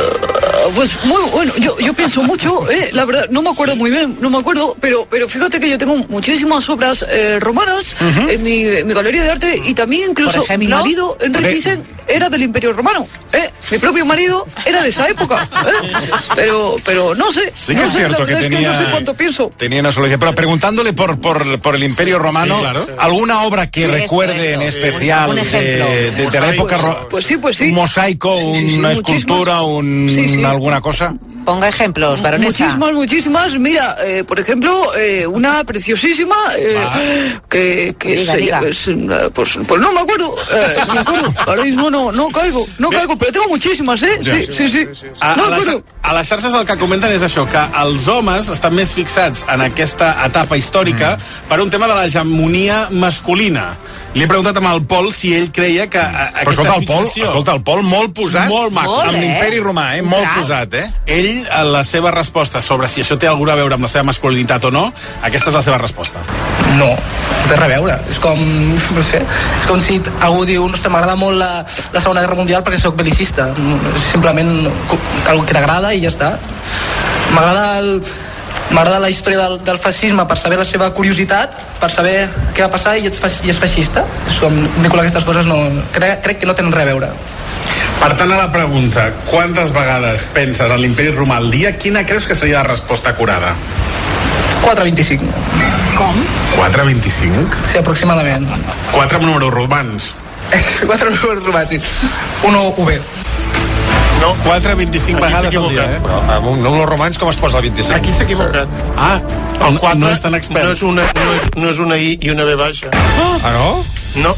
Pues muy bueno, yo, yo pienso mucho, eh, la verdad, no me acuerdo muy bien, no me acuerdo, pero, pero fíjate que yo tengo muchísimas obras eh, romanas Uh-huh. en, mi, en mi galería de arte y también incluso Por mi ejemplo, marido, Enrique de- Thyssen, era del Imperio Romano, eh, mi propio marido era de esa época, eh, pero, pero no sé, Sí que no es sé, cierto la que verdad es tenía- que no sé cuánto pienso. Tenía una sola idea, pero preguntándole por, por, por el Imperio Romano, Sí, claro. ¿alguna obra que Esto, recuerde en esto. especial Un de, ejemplo. de- de la época Pues- ro- pues sí, pues sí. un mosaico, Sí, sí, una muchísimas. escultura, un, Sí, sí. alguna cosa? Ponga ejemplos, baronesa. Muchísimas, muchísimas. Mira, eh, por ejemplo, eh, una preciosísima eh, que, que Diga, se- diga. es, eh, pues, pues no me acuerdo, eh, no me acuerdo. Ahora mismo no, no caigo, no caigo, pero tengo muchísimas, ¿eh? Ja. Sí, sí, sí. A, No a, me les, acuerdo. a les xarxes el que comenten és això, que els homes estan més fixats en aquesta etapa històrica mm. per un tema de l'hegemonia masculina. Li he preguntat amb el Pol si ell creia que a, Però aquesta escolta, el Pol, fixació... escolta, el Pol molt posat, Molt maco. amb l'Imperi Romà, eh? Molt Clar. posat, eh? Ell, a la seva resposta sobre si això té alguna a veure amb la seva masculinitat o no, aquesta és la seva resposta. No, no té res a veure. És com, no sé, és com si algú diu, no sé, m'agrada molt la, la Segona Guerra Mundial perquè sóc belicista. És simplement algo que t'agrada i ja està. M'agrada el, m'agrada la història del, del feixisme per saber la seva curiositat, per saber què va passar i ets, feix, i ets feixista. És com, vincular aquestes coses no, crec, crec que no tenen res a veure. Per tant, a la pregunta, quantes vegades penses en l'imperi romà al dia, quina creus que seria la resposta acurada? quatre coma vint-i-cinc. Com? quatre coma vint-i-cinc? Sí, aproximadament. quatre números romans. quatre números romans, sí. Uno U B. No. quatre coma vint-i-cinc Aquí vegades s'ha al dia, equivocat. eh? Però amb un número romans com es posa el vint-i-cinc? Aquí s'ha equivocat. Ah, el quatre no és tan expert. no és una, no és, no és una I i una B baixa. Ah, no? No. Com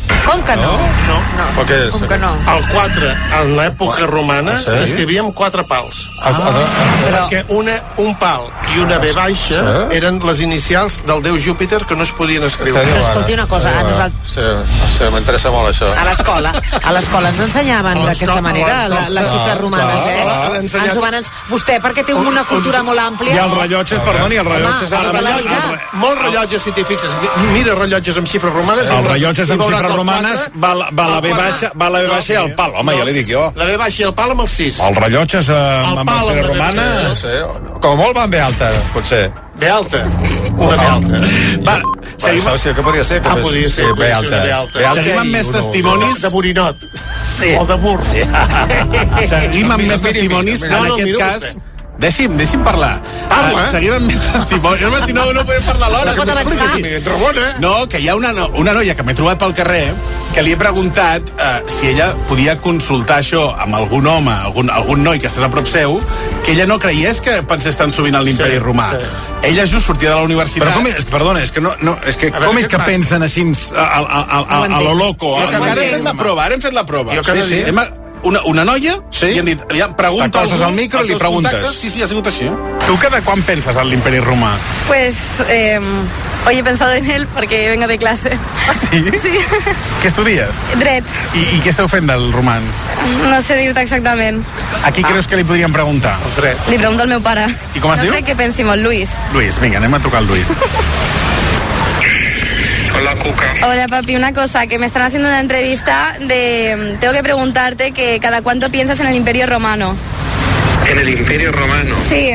que no. No, no. O què és? Com que no? El quatre, en l'època romana, sí? s'escrivia amb quatre pals. Ah, ah, ah. Perquè una, un pal i una B baixa Sí? eren les inicials del déu Júpiter que no es podien escriure. Però escolti una cosa, a nosaltres... Sí, sí, m'interessa molt això. A l'escola, a l'escola ens ensenyaven d'aquesta manera la, les xifres romanes, eh? clar, Ens ho van ens... Vostè, perquè té una cultura molt àmplia... I els rellotges, perdoni, els rellotges... Home, ara- tota la vida. els- Molts rellotges, si t'hi fixes. Mira rellotges amb xifres romanes... Els rellotges amb xifres romanes va, la- va la B baixa, va la B baixa i el pal. Home, ja li dic jo. La B baixa i el pal amb el sis. Els rellotges eh, amb El pal amb amb la B romana... baixa. No sé, com a molt van bé alta, potser. B alta. Una B alta. Va, Seguim... Això sí, que podria ser? Ah, podria ser. Sí, podria bé ser alta. una B alta. Bé alta Seguim amb i més uno- testimonis. De borinot. Sí. O de bur. Sí. Seguim amb Mira, més mira, testimonis. mira, En mira. No, no, aquest mira cas... vostè. Deixi'm, deixi'm parlar. Parla. Uh, seguim amb més testimonis. Home, si no, no podem parlar alhora. No pot avançar. Ramona. No, que hi ha una, no, una noia que m'he trobat pel carrer que li he preguntat uh, si ella podia consultar això amb algun home, algun, algun noi que estàs a prop seu, que ella no creiés que pensés tan sovint en l'imperi Sí, romà. sí. Ella just sortia de la universitat... Però com és, perdona, és que no, no és que A veure, com és què que passa? pensen així a, a, a, a, a lo loco? Jo eh? cada ara hem fet la prova, ara hem fet la prova. Jo cada sí, sí. dia. Hem, una, una noia Sí? i han dit, ja, pregunta T'acostes al micro i als li teus preguntes. contactes. Sí, sí, ha sigut així. Tu cada quan penses en l'imperi romà? Pues eh, hoy he pensado en él porque vengo de clase. Ah, sí? Sí. Què estudies? Dret. I, I què esteu fent dels romans? No sé dir-te exactament. A qui creus que li podríem preguntar? Li pregunto al meu pare. I com es no diu? crec que pensi molt, Luis. Luis, vinga, anem a trucar al Luis. Hola, Cuca. Hola, papi, una cosa, que me están haciendo una entrevista de... Tengo que preguntarte que cada cuánto piensas en el Imperio Romano. ¿En el Imperio Romano? Sí,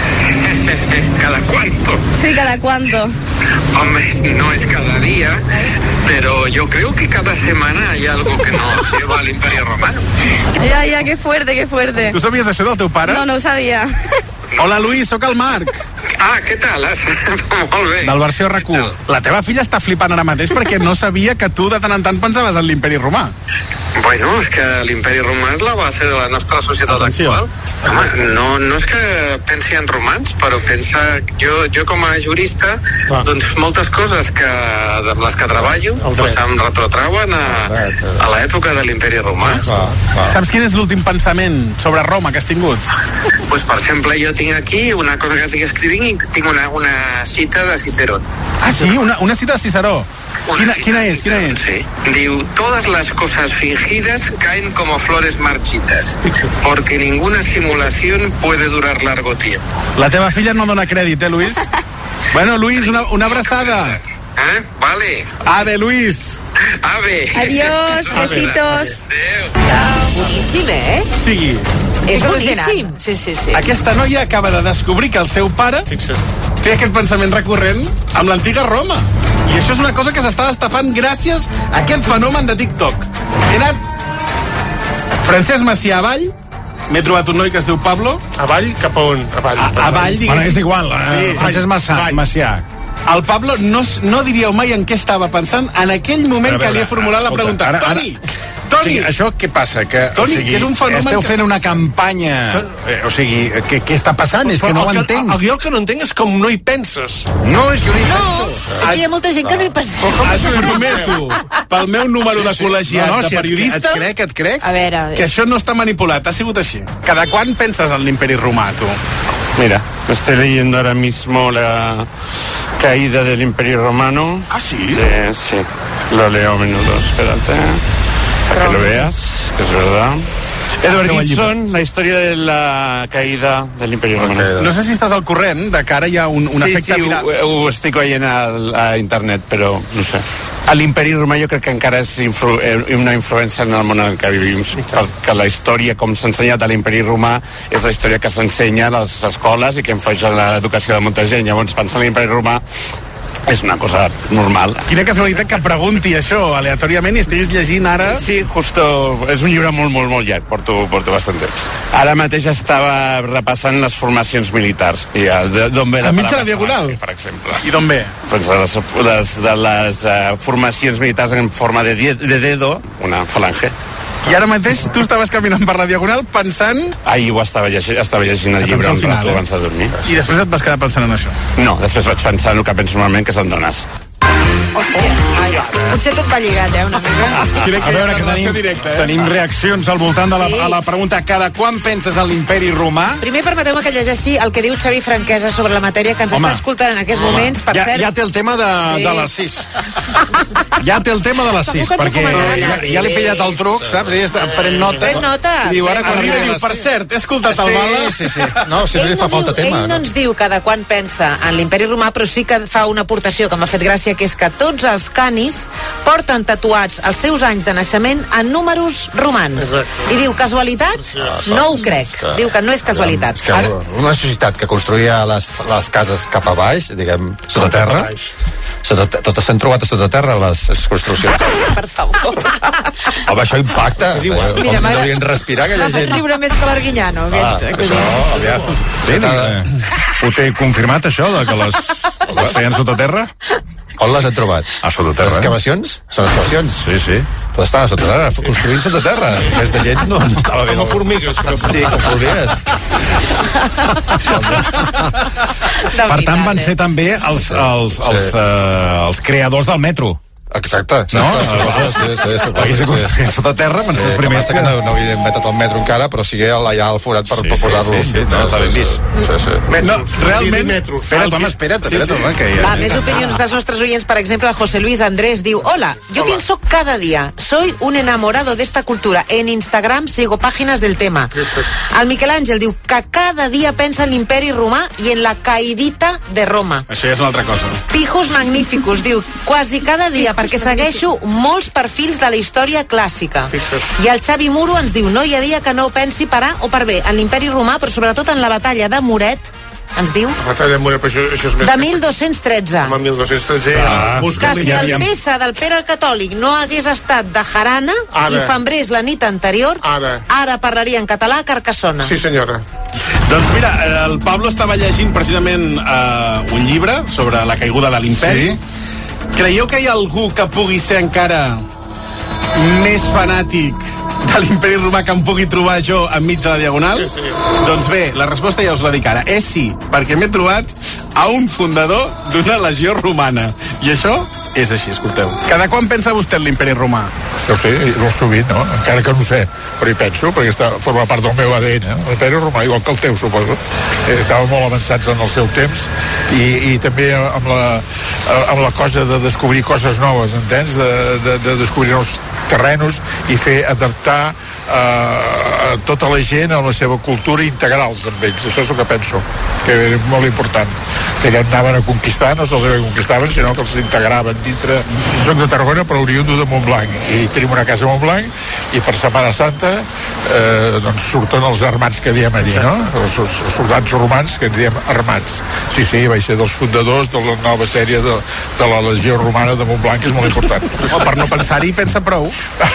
¿Cada cuánto? sí, cada cuánto. Hombre, no es cada día, pero yo creo que cada semana hay algo que nos lleva al Imperio Romano. Ya, ya, qué fuerte, qué fuerte. Tu sabies això del teu pare? No, no ho sabia. Hola, Luis, sóc el Marc. Ah, què tal? Molt bé. Del versió R Q. La teva filla està flipant ara mateix perquè no sabia que tu de tant en tant pensaves en l'imperi romà. Bueno, és que l'imperi romà és la base de la nostra societat Atenció. actual. Home, no, no és que pensi en romans, però pensa... Jo, jo com a jurista, Ah. doncs moltes coses que, amb les que treballo doncs em retrotrauen a, a l'època de l'imperi romà. Saps quin és l'últim pensament sobre Roma que has tingut? Pues, per exemple, jo tinc aquí una cosa que estic escrivint i tinc una, una cita de Cicerón. Ah, sí? Una, una cita de Ciceró. Quina, quina és? Quina és? Sí. Diu, todas las cosas fingidas caen como flores marchitas, porque ninguna simulación puede durar largo tiempo. La teva filla no dona crèdit, eh, Luis? Bueno, Luis, una, una abraçada. ¿Eh? Vale. Ave, Luis. Ave. Adiós, besitos. Boníssim, eh? O sigui, És al·lucinant. boníssim. Sí, sí, sí. aquesta noia acaba de descobrir que el seu pare té aquest pensament recurrent amb l'antiga Roma. I això és una cosa que s'està destapant gràcies a aquest fenomen de TikTok. He anat... Francesc Macià avall, m'he trobat un noi que es diu Pablo. Avall cap a on? Avall. A, avall, diguéssim. Bueno, és igual, eh? Sí, Francesc Macià. Macià. El Pablo no, no diríeu mai en què estava pensant en aquell moment Però, a que li veure, he formulat la escolta, pregunta. ara- ara- Toni, O Toni, sigui, això què passa? Que, Toni, o sigui, que és un fenomen esteu que- fent una campanya... Eh, o sigui, què, què està passant? És que no ho el entenc. El, jo el que no entenc és com no hi penses. No, és que no hi penso. És que hi ha molta gent que no hi pensa. et prometo, pel meu número de col·legiat No, no, de si et- periodista, et crec, et crec. A veure, a que veure. això no està manipulat, ha sigut així. Cada quan penses en l'imperi romà, tu? Mira, estoy leyendo ahora mismo la caída del Imperio Romano. ¿Ah, sí? De- sí, lo leo a menudo, espérate, para que lo veas, que es verdad. Edward Acabo el Gibson, la historia de la caída del Imperio Romano. No sé si estàs al corrent de que ara hi ha un, un sí, efecte sí, viral. ho, ho estic veient a, a internet, però no sé. A l'imperi romà jo crec que encara és influ, eh, una influència en el món en què vivim, perquè la història, com s'ha ensenyat a l'imperi romà, és la història que s'ensenya a les escoles i que influeix en l'educació de molta gent. Llavors, pensar en l'imperi romà és una cosa normal. Quina casualitat que pregunti això aleatòriament i estiguis llegint ara... Sí, justo, és un llibre molt, molt, molt llarg, porto, porto bastant temps. Ara mateix estava repassant les formacions militars. I d'on ve la Enmig de la paraula diagonal? falange, per exemple. I d'on ve? Pues de les, les, de les uh, formacions militars en forma de, die- de dedo, una falange. I ara mateix tu estaves caminant per la diagonal pensant... Ahir ho estava llegint, estava llegint el llibre Atenció al un final, rato eh? abans de dormir. I després et vas quedar pensant en això. No, després vaig pensar en el que penso normalment, que són dones. Potser tot va lligat, eh, una mica. A veure, que tenim, directa, eh? tenim reaccions al voltant de la, Sí. a la pregunta cada quan penses en l'imperi romà? Primer permeteu-me que llegeixi el que diu Xavi Franquesa sobre la matèria, que ens Home. està escoltant en aquests Home. moments. Per Ja, cert, ja té el tema de, Sí. de les sis. Ja té el tema de les Segur sis, que ens perquè recomanarà. ja, ja li he pillat el truc, saps? Ella està prenent nota. Pren nota. I diu, ara quan Arriba i arribi diu, les per cert, he escoltat el Sí, Bala. sí, sí. No, si no li ell fa no falta diu, tema. ell no ens diu cada quan pensa en l'imperi romà, però sí que fa una aportació que m'ha fet gràcia, que és que tots els canis porten tatuats els seus anys de naixement en números romans. Exacte. I diu, casualitat? No ho crec. Diu que no és casualitat. És que una societat que construïa les, les cases cap a baix, diguem, sota terra, sota, totes s'han trobat a sota terra, les, les construccions. Per favor. Home, això impacta. Mira, Com m'ha- no devien respirar aquella M'ha fet gent. riure més que l'Arguinyano. Ah, aquest. això, aviam. Sí, eh, ho té confirmat, això, de que les, les feien sota terra? On les han trobat? A sota terra. Les excavacions? Són excavacions? Sí, sí. Però estava sota terra, construint sota terra. Aquesta gent no, no estava bé. Com a formigues. Com a Sí, com formigues. Per tant, van ser també els, els, els, uh, els creadors del metro. Exacte, exacte. No? Suposo, sí, sí, sí, Perquè si construïen sota terra van ser els primers que no, no havien inventat el metro encara, però sí que allà al forat per, Sí, per sí, posar-lo. sí, sí, no, està ben vist. Sí, sí. No, realment... Espera't, home, espera't, Sí, espera't, sí. home, que ja... Va, més opinions dels nostres oyents. Per exemple, José Luis Andrés diu: Hola, yo pienso cada día, soy un enamorado de esta cultura. En Instagram sigo páginas del tema. El Miquel Àngel diu que cada dia pensa en l'imperi romà i en la caïdita de Roma. Això ja és una altra cosa. Pijos Magníficos diu: quasi cada dia, perquè segueixo molts perfils de la història clàssica. I el Xavi Muro ens diu: no hi ha dia que no pensi per A o per B en l'imperi romà, però sobretot en la batalla de Moret, ens diu, La batalla de Moret, però això, això és més... de mil dos-cents tretze. Home, mil dos-cents tretze. Ah, Busca Que si el P S del Pere el Catòlic no hagués estat de jarana Ara. i fambrés la nit anterior, Ara. ara parlaria en català a Carcassona. Sí, senyora. Doncs mira, eh, el Pablo estava llegint precisament eh, un llibre sobre la caiguda de l'imperi. Sí. Creieu que hi ha algú que pugui ser encara més fanàtic de l'imperi romà que em pugui trobar jo enmig de la Diagonal? Sí, sí. Doncs bé, la resposta ja us la dic ara. És sí, perquè m'he trobat a un fundador d'una legió romana. I això és així, escolteu. Cada quan pensa vostè en l'imperi romà? No ho sé, no sovint, no? Encara que no ho sé, però hi penso, perquè està, forma part del meu A D N. L'imperi romà, igual que el teu, suposo. Eh, Estàvem molt avançats en el seu temps i, i també amb la, amb la cosa de descobrir coses noves, entens? De, de, de descobrir nous terrenos i fer adaptar eh, tota la gent a la seva cultura i integrar-los amb ells. Això és el que penso, que era molt important. Que ja anaven a conquistar, no se'ls conquistaven, sinó que els integraven dintre. Soc de Tarragona, però oriundo de Montblanc, i tenim una casa a Montblanc, i per Setmana Santa eh, doncs surten els armats que diem allí, no? Els, els soldats romans que diem armats. Sí, sí, vaig ser dels fundadors de la nova sèrie de, de la Legió Romana de Montblanc, que és molt important. Oh, per no pensar-hi, pensa prou.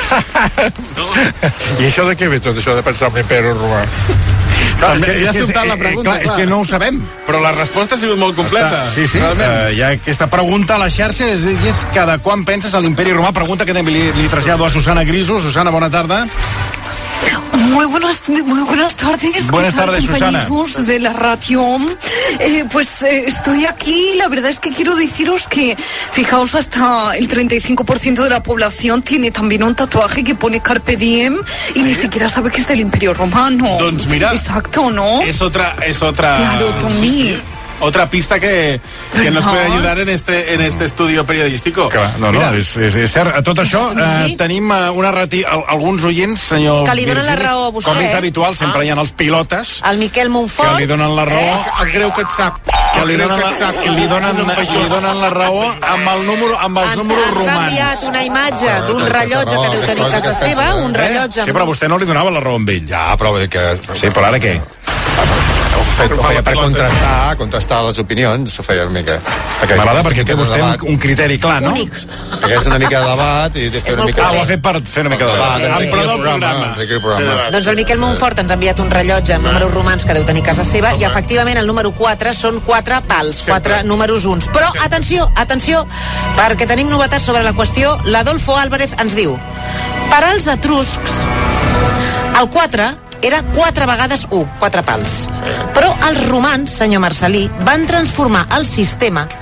I això de què ve tot, això de pensar en l'imperi romà? Clar, és que, és ja ha que- sobtat la eh, pregunta, clar, és que no ho sabem. Però la resposta ha sigut molt completa. Està, sí, sí, uh, hi ha aquesta pregunta a la xarxa, és, és cada quan penses en l'imperi romà, pregunta que també li, li trasllado a Susana Griso. Susana, bona tarda. Muy buenas, muy buenas tardes. Buenas ¿Qué tal, tardes, Susana. compañeros de la radio? Eh, pues eh, estoy aquí. La verdad es que quiero deciros que, fijaos, hasta el treinta y cinco por ciento de la población tiene también un tatuaje que pone Carpe Diem y ni siquiera sabe que es del Imperio Romano. Doncs mira, exacto, ¿no? Es otra, es otra. Claro, Toni. Otra pista que, que nos puede ayudar en este, en este estudio periodístico. Clar, no, no, és, és, és cert. A tot això, eh, Sí. tenim eh, una reti... al- alguns oients, senyor Que li donen la Virgili, raó a vostè, com és eh? habitual, sempre Ah. hi ha els pilotes El Miquel que Montfort, li donen la raó, El greu que et sap. que li El greu donen que la, et sap. li donen, li donen la raó amb el número, amb els en, números ens ha romans. enviat una imatge d'un rellotge que deu tenir a casa seva, un rellotge... Sí, però vostè no li donava la raó amb ell. Ja, però vull dir que... Sí, però ara què? Ho feia, ho feia per contrastar, contrastar les opinions, ho feia una mica. M'agrada perquè té vostè un, un criteri clar, no? Únic. Perquè és una mica de debat i de fer una mica... Ah, ho ha fet per fer una mica de debat. Sí. En pro del programa. enriquir el programa. Doncs el Miquel Montfort ens ha enviat un rellotge amb números romans que deu tenir a casa seva i efectivament el número quatre són quatre pals, quatre números uns. Però atenció, atenció, perquè tenim novetats sobre la qüestió. L'Adolfo Álvarez ens diu: per als etruscs, el quatre era quatre vegades u, quatre pals. Però els romans, senyor Marcelí, van transformar el sistema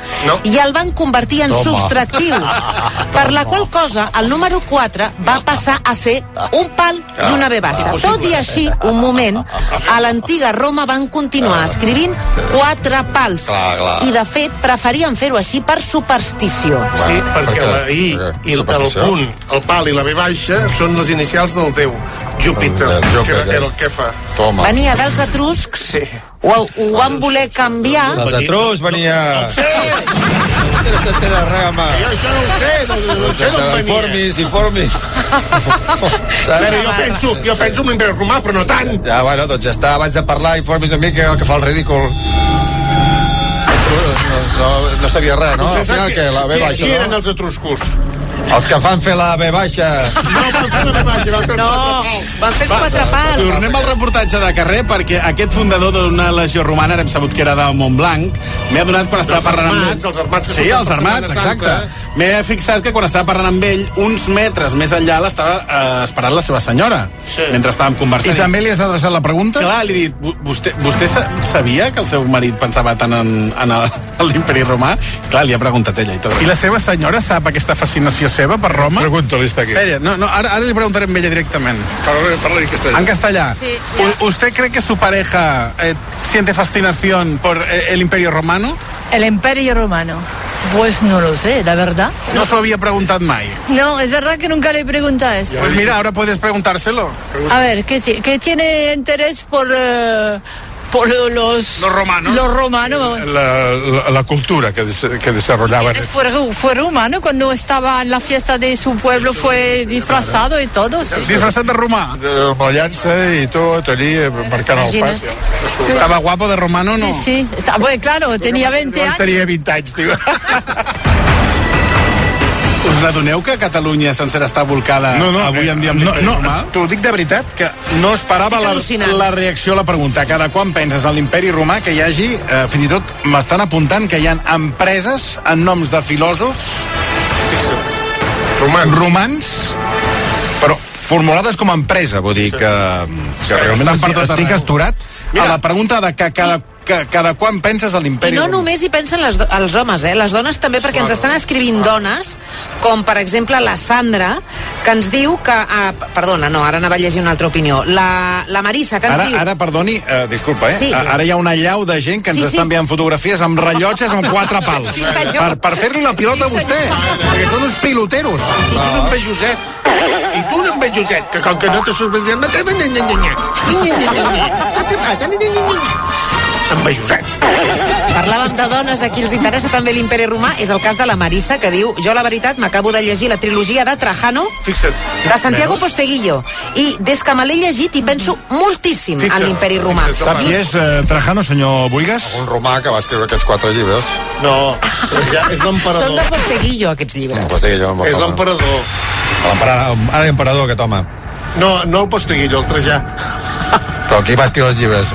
no. i el van convertir en Toma. subtractiu. Per la qual cosa, el número quatre va passar a ser un pal i una ve baixa. Tot i així, un moment, a l'antiga Roma van continuar escrivint quatre pals. Clar, clar. I, de fet, preferien fer-ho així per superstició. Sí, perquè la I i el punt, el pal i la ve baixa són les inicials del déu, Júpiter, que era el que fa. Toma. Venia dels etruscs, sí. ho, ho van voler canviar. Els etruscs venia... Sí! No sé de res, home. Jo això no ho sé, no, no sé d'on venia. Informis, informis. Però jo penso, jo penso en l'imperi romà, però no tant. Ja, bueno, doncs ja està, abans de parlar, informis a mi que, que fa el ridícul. No, no, no sabia res, no? Al final, què? La B baixa, Qui eren no? els etruscos? Els que fan fer la B baixa. No, van fer la B baixa, van fer els No, quatre pals. van fer els Va, quatre pals. Tornem al reportatge de carrer, perquè aquest fundador d'una legió romana, ara hem sabut que era de Montblanc, m'he adonat quan estava Dels parlant amb armats, ell... els armats que Sí, surten els per armats, Setmana exacte. Santa. M'he fixat que quan estava parlant amb ell, uns metres més enllà l'estava eh, esperant la seva senyora, Sí. mentre estàvem conversant. I també li has adreçat la pregunta? Clar, li he dit, "Vo- vostè, vostè sa- sabia que el seu marit pensava tant en, en, el, en l'imperi romà? Clar, li ha preguntat ella i tot. I la seva senyora sap aquesta fascinació seva per Roma? Pregunta-li, està aquí. Espera, no, no, ara, ara li preguntaré a ella directament. Parla, parla en castellà. En castellà. Sí, U- ¿Usted cree que su pareja eh, siente fascinación por eh, el imperio romano? El Imperio Romano. Pues no lo sé, la verdad. No se lo había preguntado mai. No, es verdad que nunca le pregunta esto. Pues mira, ahora puedes preguntárselo. A ver, ¿qué, ti- qué tiene interés por, eh, por los... Los romanos. Los romanos. La, la, la cultura que, des, que desarrollaban. Fue, fue romano cuando estaba en la fiesta de su pueblo, fue disfrazado y todo. Sí. Disfrazat de romà. Amb la llança i tot, allí, marcant el pas. Estava guapo de romano o no? Sí, sí. Está, bueno, claro, tenía veinte años. Tenia vint anys, tio. Us n'adoneu que Catalunya sencera està volcada No, no, avui en dia amb no, l'imperi no, romà? t'ho dic de veritat, que no esperava Estic la, al·lucinant. la reacció a la pregunta. Cada quan penses en l'imperi romà que hi hagi, eh, fins i tot m'estan apuntant que hi ha empreses en noms de filòsofs Romans. romans, però formulades com a empresa, vull dir que, que realment estan per estic, tot estic arreu. asturat Mira. a la pregunta de que cada, que, cada quan penses en I l'imperi no romà. només hi pensen les, do- els homes, eh? Les dones també, perquè ens estan escrivint dones, com per exemple la Sandra, que ens diu que... Ah, p- perdona, no, ara anava a llegir una altra opinió. La, la Marissa, que ens Ara, diu... ara, perdoni, eh, disculpa, eh? Sí. Ara hi ha una llau de gent que ens Sí, sí. està enviant fotografies amb rellotges amb quatre pals. Sí, senyor. per per fer-li la pilota a vostè. Perquè són uns piloteros. I tu no em veig Joset. I tu no em veig Joset, que com que no te sorprendrem, no te nya, nya, nya, nya. Nya, nya, nya, nya. Què te passa? Nya, nya, nya, nya. Em veig Joset. Parlàvem de dones, a qui els interessa també l'imperi romà, és el cas de la Marissa, que diu, jo la veritat m'acabo de llegir la trilogia de Trajano, Fixa't. de Santiago Posteguillo, i des que me l'he llegit hi penso moltíssim Fixa't. en l'imperi romà. Fixa't, Sap qui és eh, Trajano, senyor Buigas? Un romà que va escriure aquests quatre llibres. No, ja és Són l'emperador. de Posteguillo, aquests llibres. Pues sí, jo no És l'emperador. L'emperador, ara emperador, aquest home. No, no el Posteguillo, el Trajà. Però qui va escriure els llibres?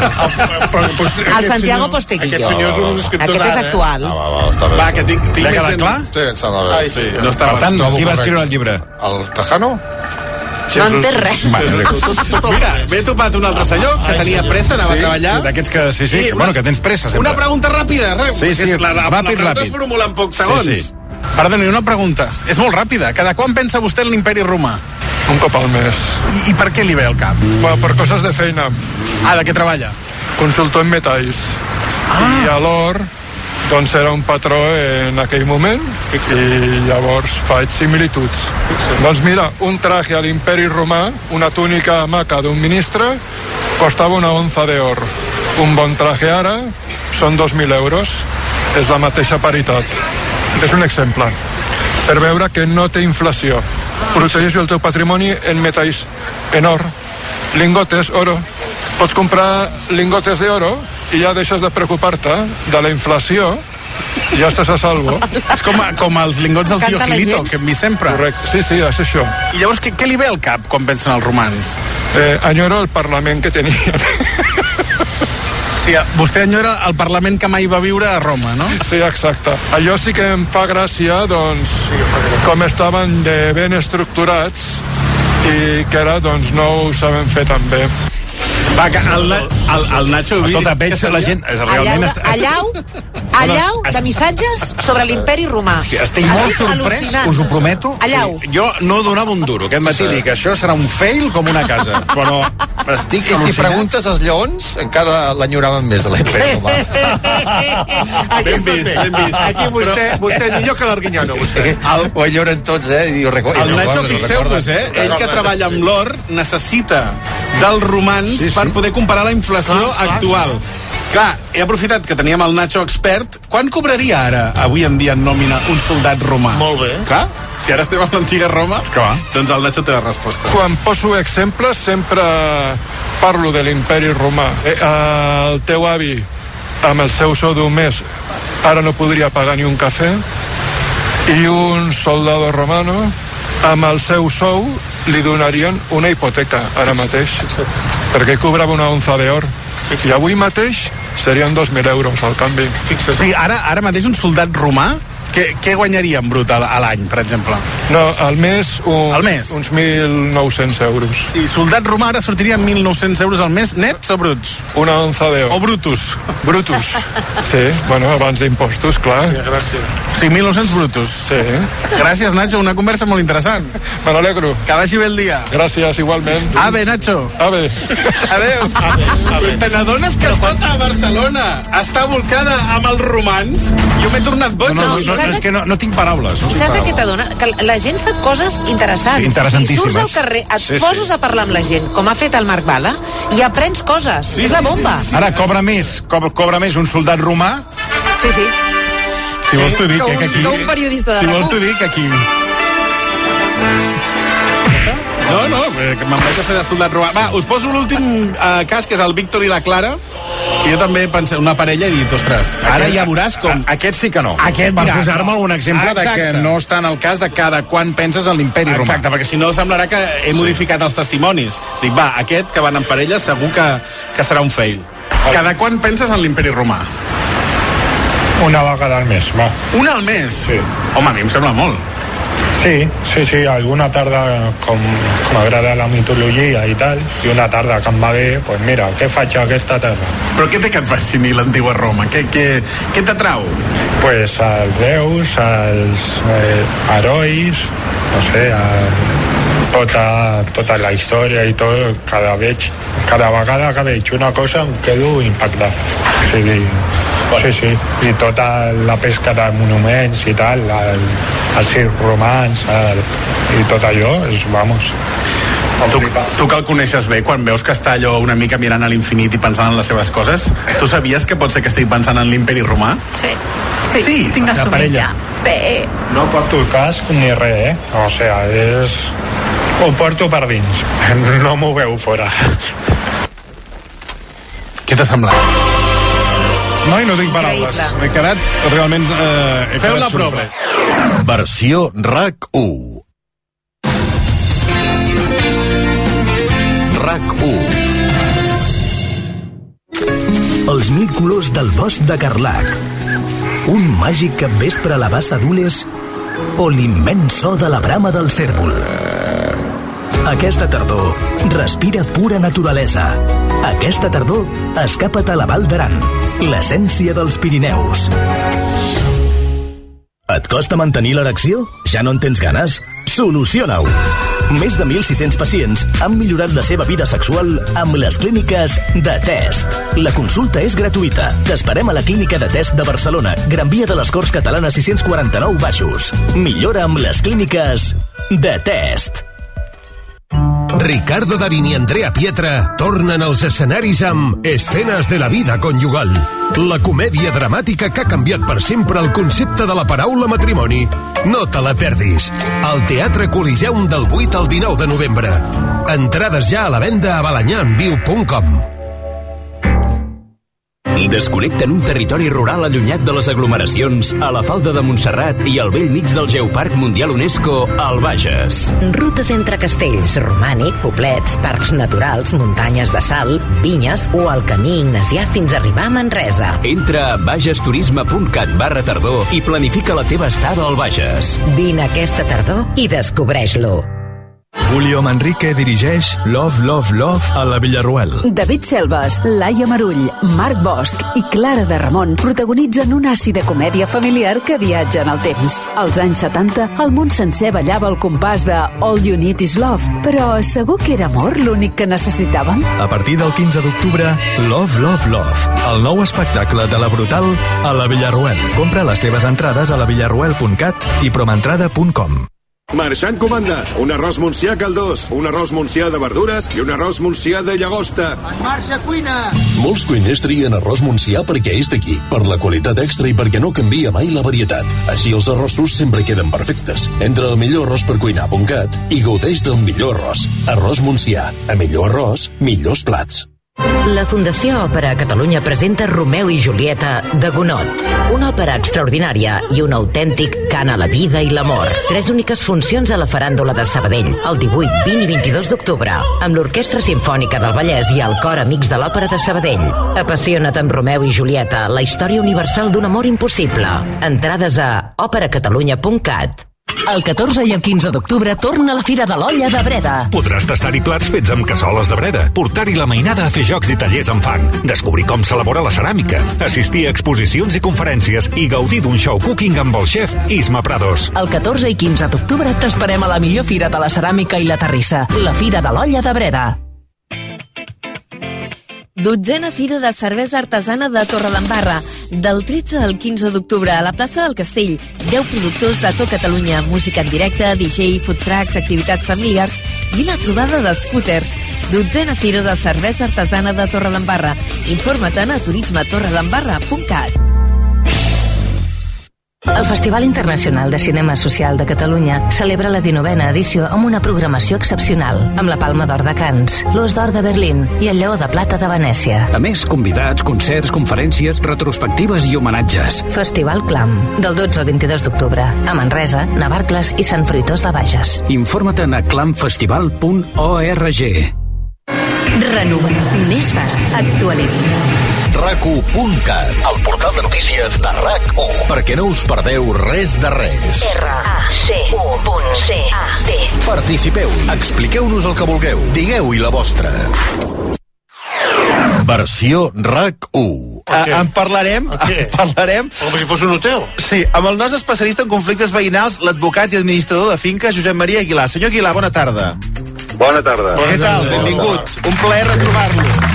El Santiago Posteguillo. Aquest senyor és un escriptor Aquest és d'ara, eh? actual. Ah, va, va, està bé. Va, que tinc, tinc Ja ha més quedat gent- clar? Sí, em sembla bé. Ai, sí. No està Per tant, Trobo qui va correcte. escriure el llibre? El Trajano? No en té res. Mira, m'he topat un altre senyor que tenia pressa, anava a treballar. Sí, d'aquests que, sí, sí, I que, una- bueno, que tens pressa sempre. Una pregunta ràpida, res, Sí, sí, és la, la, ràpid, la pregunta ràpid. es formula en pocs segons. Sí, sí. Perdoni, una pregunta. És molt ràpida. Cada quan pensa vostè en l'imperi romà? Un cop al mes. I, I per què li ve al cap? Bueno, per coses de feina. Ah, de què treballa? Consultor en metalls. Ah. I a l'or, doncs era un patró en aquell moment i llavors faig similituds. Doncs mira, un traje a l'imperi romà, una túnica maca d'un ministre, costava una onza d'or. Un bon traje ara són dos mil euros. És la mateixa paritat. És un exemple. Per veure que no té inflació. Protegeixo el teu patrimoni en metalls, en or, lingotes, oro. Pots comprar lingotes d'oro i ja deixes de preocupar-te de la inflació i ja estàs a salvo. És com, com els lingots del tio Canta la Gilito, gent. que hem vist sempre. Correcte, sí, sí, és això. I llavors, què, què li ve al cap quan pensen els romans? Eh, enyoro el Parlament que tenien. O sigui, vostè enyora el Parlament que mai va viure a Roma, no? Sí, exacte. Allò sí que em fa gràcia, doncs, com estaven de ben estructurats i que ara, doncs, no ho saben fer tan bé. Va, que el, el, el Nacho... Escolta, veig que la gent... És, realment Allau, està... allau, Allau de missatges sobre l'imperi romà. Hòstia, estic molt sorprès, al·lucinant. us ho prometo. Allau. Sí, jo no donava un duro. Aquest matí dic, això serà un fail com una casa. Però estic I si al·lucinat. preguntes als lleons, encara l'enyoraven més a l'imperi romà. Ben vist, ben vist. Aquí vostè, vostè millor que l'Arguinyano, vostè. El, ho enyoren tots, eh? I ho recordo, El Nacho, fixeu-vos, eh? Ell que treballa amb l'or necessita dels romans sí, sí. per poder comparar la inflació clar, actual. Clar, clar, he aprofitat que teníem el Nacho expert. Quan cobraria ara, avui en dia, en nòmina, un soldat romà? Molt bé. Clar, si ara estem a l'antiga Roma, clar. Doncs el Nacho té la resposta. Quan poso exemples sempre parlo de l'imperi romà. Eh, el teu avi, amb el seu sou d'un mes, ara no podria pagar ni un cafè, i un soldado romano amb el seu sou li donarien una hipoteca ara mateix, perquè cobrava una onza d'or, i avui mateix serien dos mil euros al canvi. Sí, ara, ara mateix un soldat romà, què, què guanyaria en brut a l'any, per exemple? No, al mes, un, al mes? uns mil nou-cents euros. I soldat romà ara sortiria mil nou-cents euros al mes, nets o bruts? Una onza d'or. O brutus? Brutus. Sí, bueno, abans d'impostos, clar. Sí, gràcies. Sí, mil nou-cents brutos. Sí. Gràcies, Nacho, una conversa molt interessant. Me n'alegro. Que vagi bé el dia. Gràcies, igualment. Ave, Nacho. Ave. Adéu. Ave. Te n'adones que tota Barcelona està volcada amb els romans? Jo m'he tornat boig. No, no, no, no, és que no, no tinc paraules. No I tinc saps de què paraules. t'adona? Que la gent sap coses interessants. Sí, interessantíssimes. Si surts al carrer, et Sí, sí. poses a parlar amb la gent, com ha fet el Marc Bala, i aprens coses. Sí, és la sí, bomba. sí, sí. Ara cobra més, cobra, cobra més un soldat romà. Sí, sí. Si vols t'ho dic, que eh, un, que aquí... que un periodista de Si la vols CUP. t'ho dic, aquí... No, no, eh, que me'n vaig a fer de soldat romà. Va, us poso l'últim eh, cas, que és el Víctor i la Clara, que jo també pensé, una parella, i he dit, ostres, ara Aquest- ja veuràs com... a- Aquest sí que no. Aquest, per mira, posar-me algun exemple de que Exacte. no està en el cas de cada quan penses en l'imperi romà. Exacte, perquè si no semblarà que he modificat els testimonis. Dic, va, aquest que van en parella segur que, que serà un fail. Cada quan penses en l'imperi romà? Una vegada al mes, va. Una al mes? Sí. Home, a mi em sembla molt. Sí, sí, sí, alguna tarda com, com agrada la mitologia i tal, i una tarda que em va bé, doncs pues mira, què faig aquesta tarda? Però què té que et fascini l'antiga Roma? Què, què, què t'atrau? Pues els déus, els eh, herois, no sé, eh, tota, tota la història i tot, cada, veig, cada vegada que veig una cosa em quedo impactat. O sigui, sí, sí, i tota la pesca de monuments i tal, el, els circs romans, el, i tot allò, és, vamos... Tu, tu que el coneixes bé, quan veus que està allò una mica mirant a l'infinit i pensant en les seves coses, tu sabies que pot ser que estigui pensant en l'imperi romà? Sí. Sí, Sí, tinc la assumit parella. ja. Sí. No porto el casc ni res, eh? O sigui, és... Ho porto per dins, no m'ho veu fora. Què t'ha semblat? No, i no tinc paraules. M'he quedat realment... Eh, Feu la prova. Versió RAC u. RAC u. Els mil colors del bosc de Carlac. Un màgic capvespre a la bassa d'Ules o l'immens so de la brama del cèrvol. Aquesta tardor, respira pura naturalesa. Aquesta tardor, escapa't a la Val d'Aran, l'essència dels Pirineus. Et costa mantenir l'erecció? Ja no en tens ganes? Soluciona-ho! Més de mil sis-cents pacients han millorat la seva vida sexual amb les clíniques de Test. La consulta és gratuïta. T'esperem a la clínica de Test de Barcelona, Gran Via de les Corts Catalanes sis-cents quaranta-nou Baixos. Millora amb les clíniques de Test. Ricardo Darín i Andrea Pietra tornen als escenaris amb Escenes de la vida conyugal, la comèdia dramàtica que ha canviat per sempre el concepte de la paraula matrimoni. No te la perdis. Al Teatre Coliseum del vuit al dinou de novembre. Entrades ja a la venda a balanyanviu punt com. Desconnecta en un territori rural allunyat de les aglomeracions, a la falda de Montserrat i al vell mig del Geoparc Mundial UNESCO, al Bages. Rutes entre castells, romànic, poblets, parcs naturals, muntanyes de sal, vinyes o el camí ignasià fins a arribar a Manresa. Entra a bagesturisme punt cat barra tardor i planifica la teva estada al Bages. Vine aquesta tardor i descobreix-lo. Julio Manrique dirigeix Love, Love, Love a la Villarroel. David Selves, Laia Marull, Marc Bosch i Clara de Ramon protagonitzen una àcida comèdia familiar que viatja en el temps. Als anys setanta, el món sencer ballava al compàs de All You Need Is Love, però segur que era amor l'únic que necessitàvem? A partir del quinze d'octubre, Love, Love, Love, el nou espectacle de la Brutal a la Villarroel. Compra les teves entrades a la villarroel punt cat i promentrada punt com. Marxant comanda, un arròs Montsià caldós, un arròs Montsià de verdures i un arròs Montsià de llagosta. En marxa, cuina! Molts cuiners trien arròs Montsià perquè és d'aquí, per la qualitat extra i perquè no canvia mai la varietat. Així els arrossos sempre queden perfectes. Entra al millor arròs per cuinar punt cat i gaudeix del millor arròs. Arròs Montsià. A millor arròs, millors plats. La Fundació Òpera Catalunya presenta Romeu i Julieta de Gonot, una òpera extraordinària i un autèntic cant a la vida i l'amor. Tres úniques funcions a la Faràndula de Sabadell, el divuit, vint i vint-i-dos d'octubre, amb l'Orquestra Simfònica del Vallès i el Cor Amics de l'Òpera de Sabadell. Apassiona't amb Romeu i Julieta, la història universal d'un amor impossible. Entrades a òpera catalunya punt cat. El catorze i el quinze d'octubre torna la Fira de l'Olla de Breda. Podràs tastar-hi plats fets amb cassoles de Breda, portar-hi la mainada a fer jocs i tallers amb fang, descobrir com s'elabora la ceràmica, assistir a exposicions i conferències i gaudir d'un show cooking amb el xef Isma Prados. El catorze i quinze d'octubre t'esperem a la millor fira de la ceràmica i la terrissa, la Fira de l'Olla de Breda. Dotzena Fira de Cervesa Artesana de Torredembarra, del tretze al quinze d'octubre a la plaça del Castell. deu productors de tot Catalunya, música en directe, D J, food trucks, activitats familiars i una trobada d'escúters. Dotzena Fira de Cervesa Artesana de Torredembarra. Informa't a turisme torredembarra punt cat. El Festival Internacional de Cinema Social de Catalunya celebra la dinovena edició amb una programació excepcional, amb la Palma d'Or de Cannes, l'Os d'Or de Berlín i el Lleó de Plata de Venècia. A més, convidats, concerts, conferències, retrospectives i homenatges. Festival Clam, del dotze al vint-i-dos d'octubre, a Manresa, Navarcles i Sant Fruitós de Bages. Informa't a clamfestival punt org. Renova. Més fàcil. Actualitza. rac u punt cat, el portal de notícies de RAC u, perquè no us perdeu res de res. R A C U punt C A T. Participeu, expliqueu-nos el que vulgueu, digueu-hi la vostra. Versió RAC u. Okay. Uh, en parlarem, okay. en parlarem... Com si fos un hotel. Sí, amb el nostre especialista en conflictes veïnals, l'advocat i administrador de finca, Josep Maria Aguilar. Senyor Aguilar, bona tarda. Bona tarda. Què tal? Benvingut. Un plaer retrobar-lo.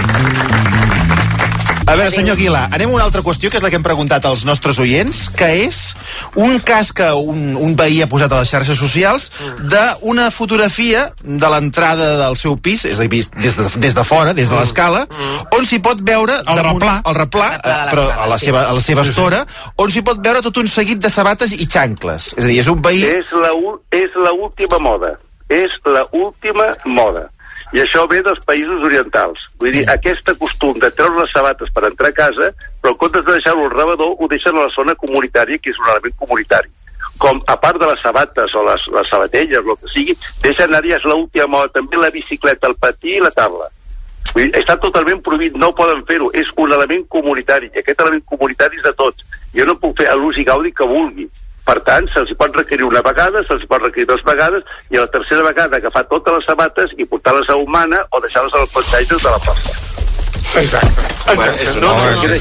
A veure, senyor Aguilar, anem a una altra qüestió, que és la que hem preguntat als nostres oients, que és un cas que un, un veí ha posat a les xarxes socials d'una fotografia de l'entrada del seu pis, és a dir, des de, des de fora, des de l'escala, on s'hi pot veure... El damunt, replà. El replà, eh, però a la seva, a la seva sí, estora, sí. On s'hi pot veure tot un seguit de sabates i xancles. És a dir, és un veí... És la, és la última moda. És la última moda. I això ve dels països orientals. Vull dir, aquest costum de treure les sabates per entrar a casa, però en comptes de deixar-ho al rebedor, ho deixen a la zona comunitària, que és un element comunitari. Com, a part de les sabates o les, les sabatelles, el que sigui, deixen anar, ja és l'última moda, també la bicicleta, el patí i la taula. Vull dir, està totalment prohibit, no poden fer-ho, és un element comunitari, i aquest element comunitari és de tots. Jo no puc fer l'ús i gaudi que vulgui. Per tant, se'ls pot requerir una vegada, se'ls pot requerir dues vegades, i a la tercera vegada agafar totes les sabates i portar-les a humana o deixar-les als plantatges de la porta. Exacte. Exacte. No, no, no,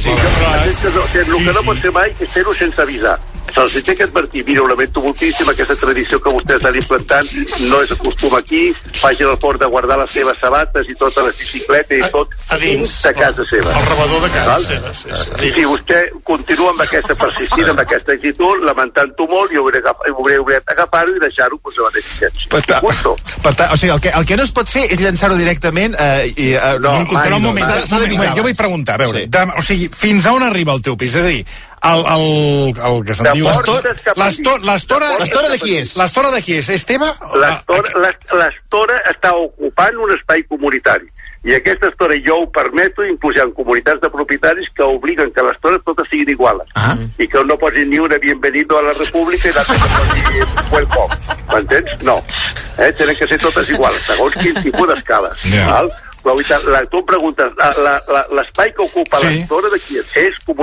el que no pot ser mai és fer-ho sense avisar. Se'ls té que advertir, mira, ho lamento moltíssim, aquesta tradició que vostès estan implantant no és el costum aquí, facin el fort de guardar les seves sabates i totes les bicicletes i tot a dins de casa seva. El rebedor de casa seva. Sí, sí. Si vostè continua amb aquesta persistint, amb aquesta actitud, lamentant-ho molt, jo hauré obligat agafar-ho i deixar-ho pues, a la deficiència. Per, ta, per ta, o sigui, el que, el que no es pot fer és llançar-ho directament eh, i, eh, no, un, mai, un moment, no, un moment, jo vull preguntar, a veure, sí. de, o sigui, fins a on arriba el teu pis? És a dir, el, el, el que se'n diu... L'estora... L'estora de qui és? L'estora de qui és? És teva? L'estora està ocupant un espai comunitari. I aquesta estora jo ho permeto, inclús hi ha comunitats de propietaris que obliguen que les estores totes siguin iguales. Ah. I que no posin ni una bienvenido a la república i l'altra que posi welcome. M'entens? No. Eh? Tenen que ser totes iguals, segons quin tipus d'escales. Yeah. La, la, tu em preguntes, l'espai que ocupa sí. l'estora de qui és? És comunitari.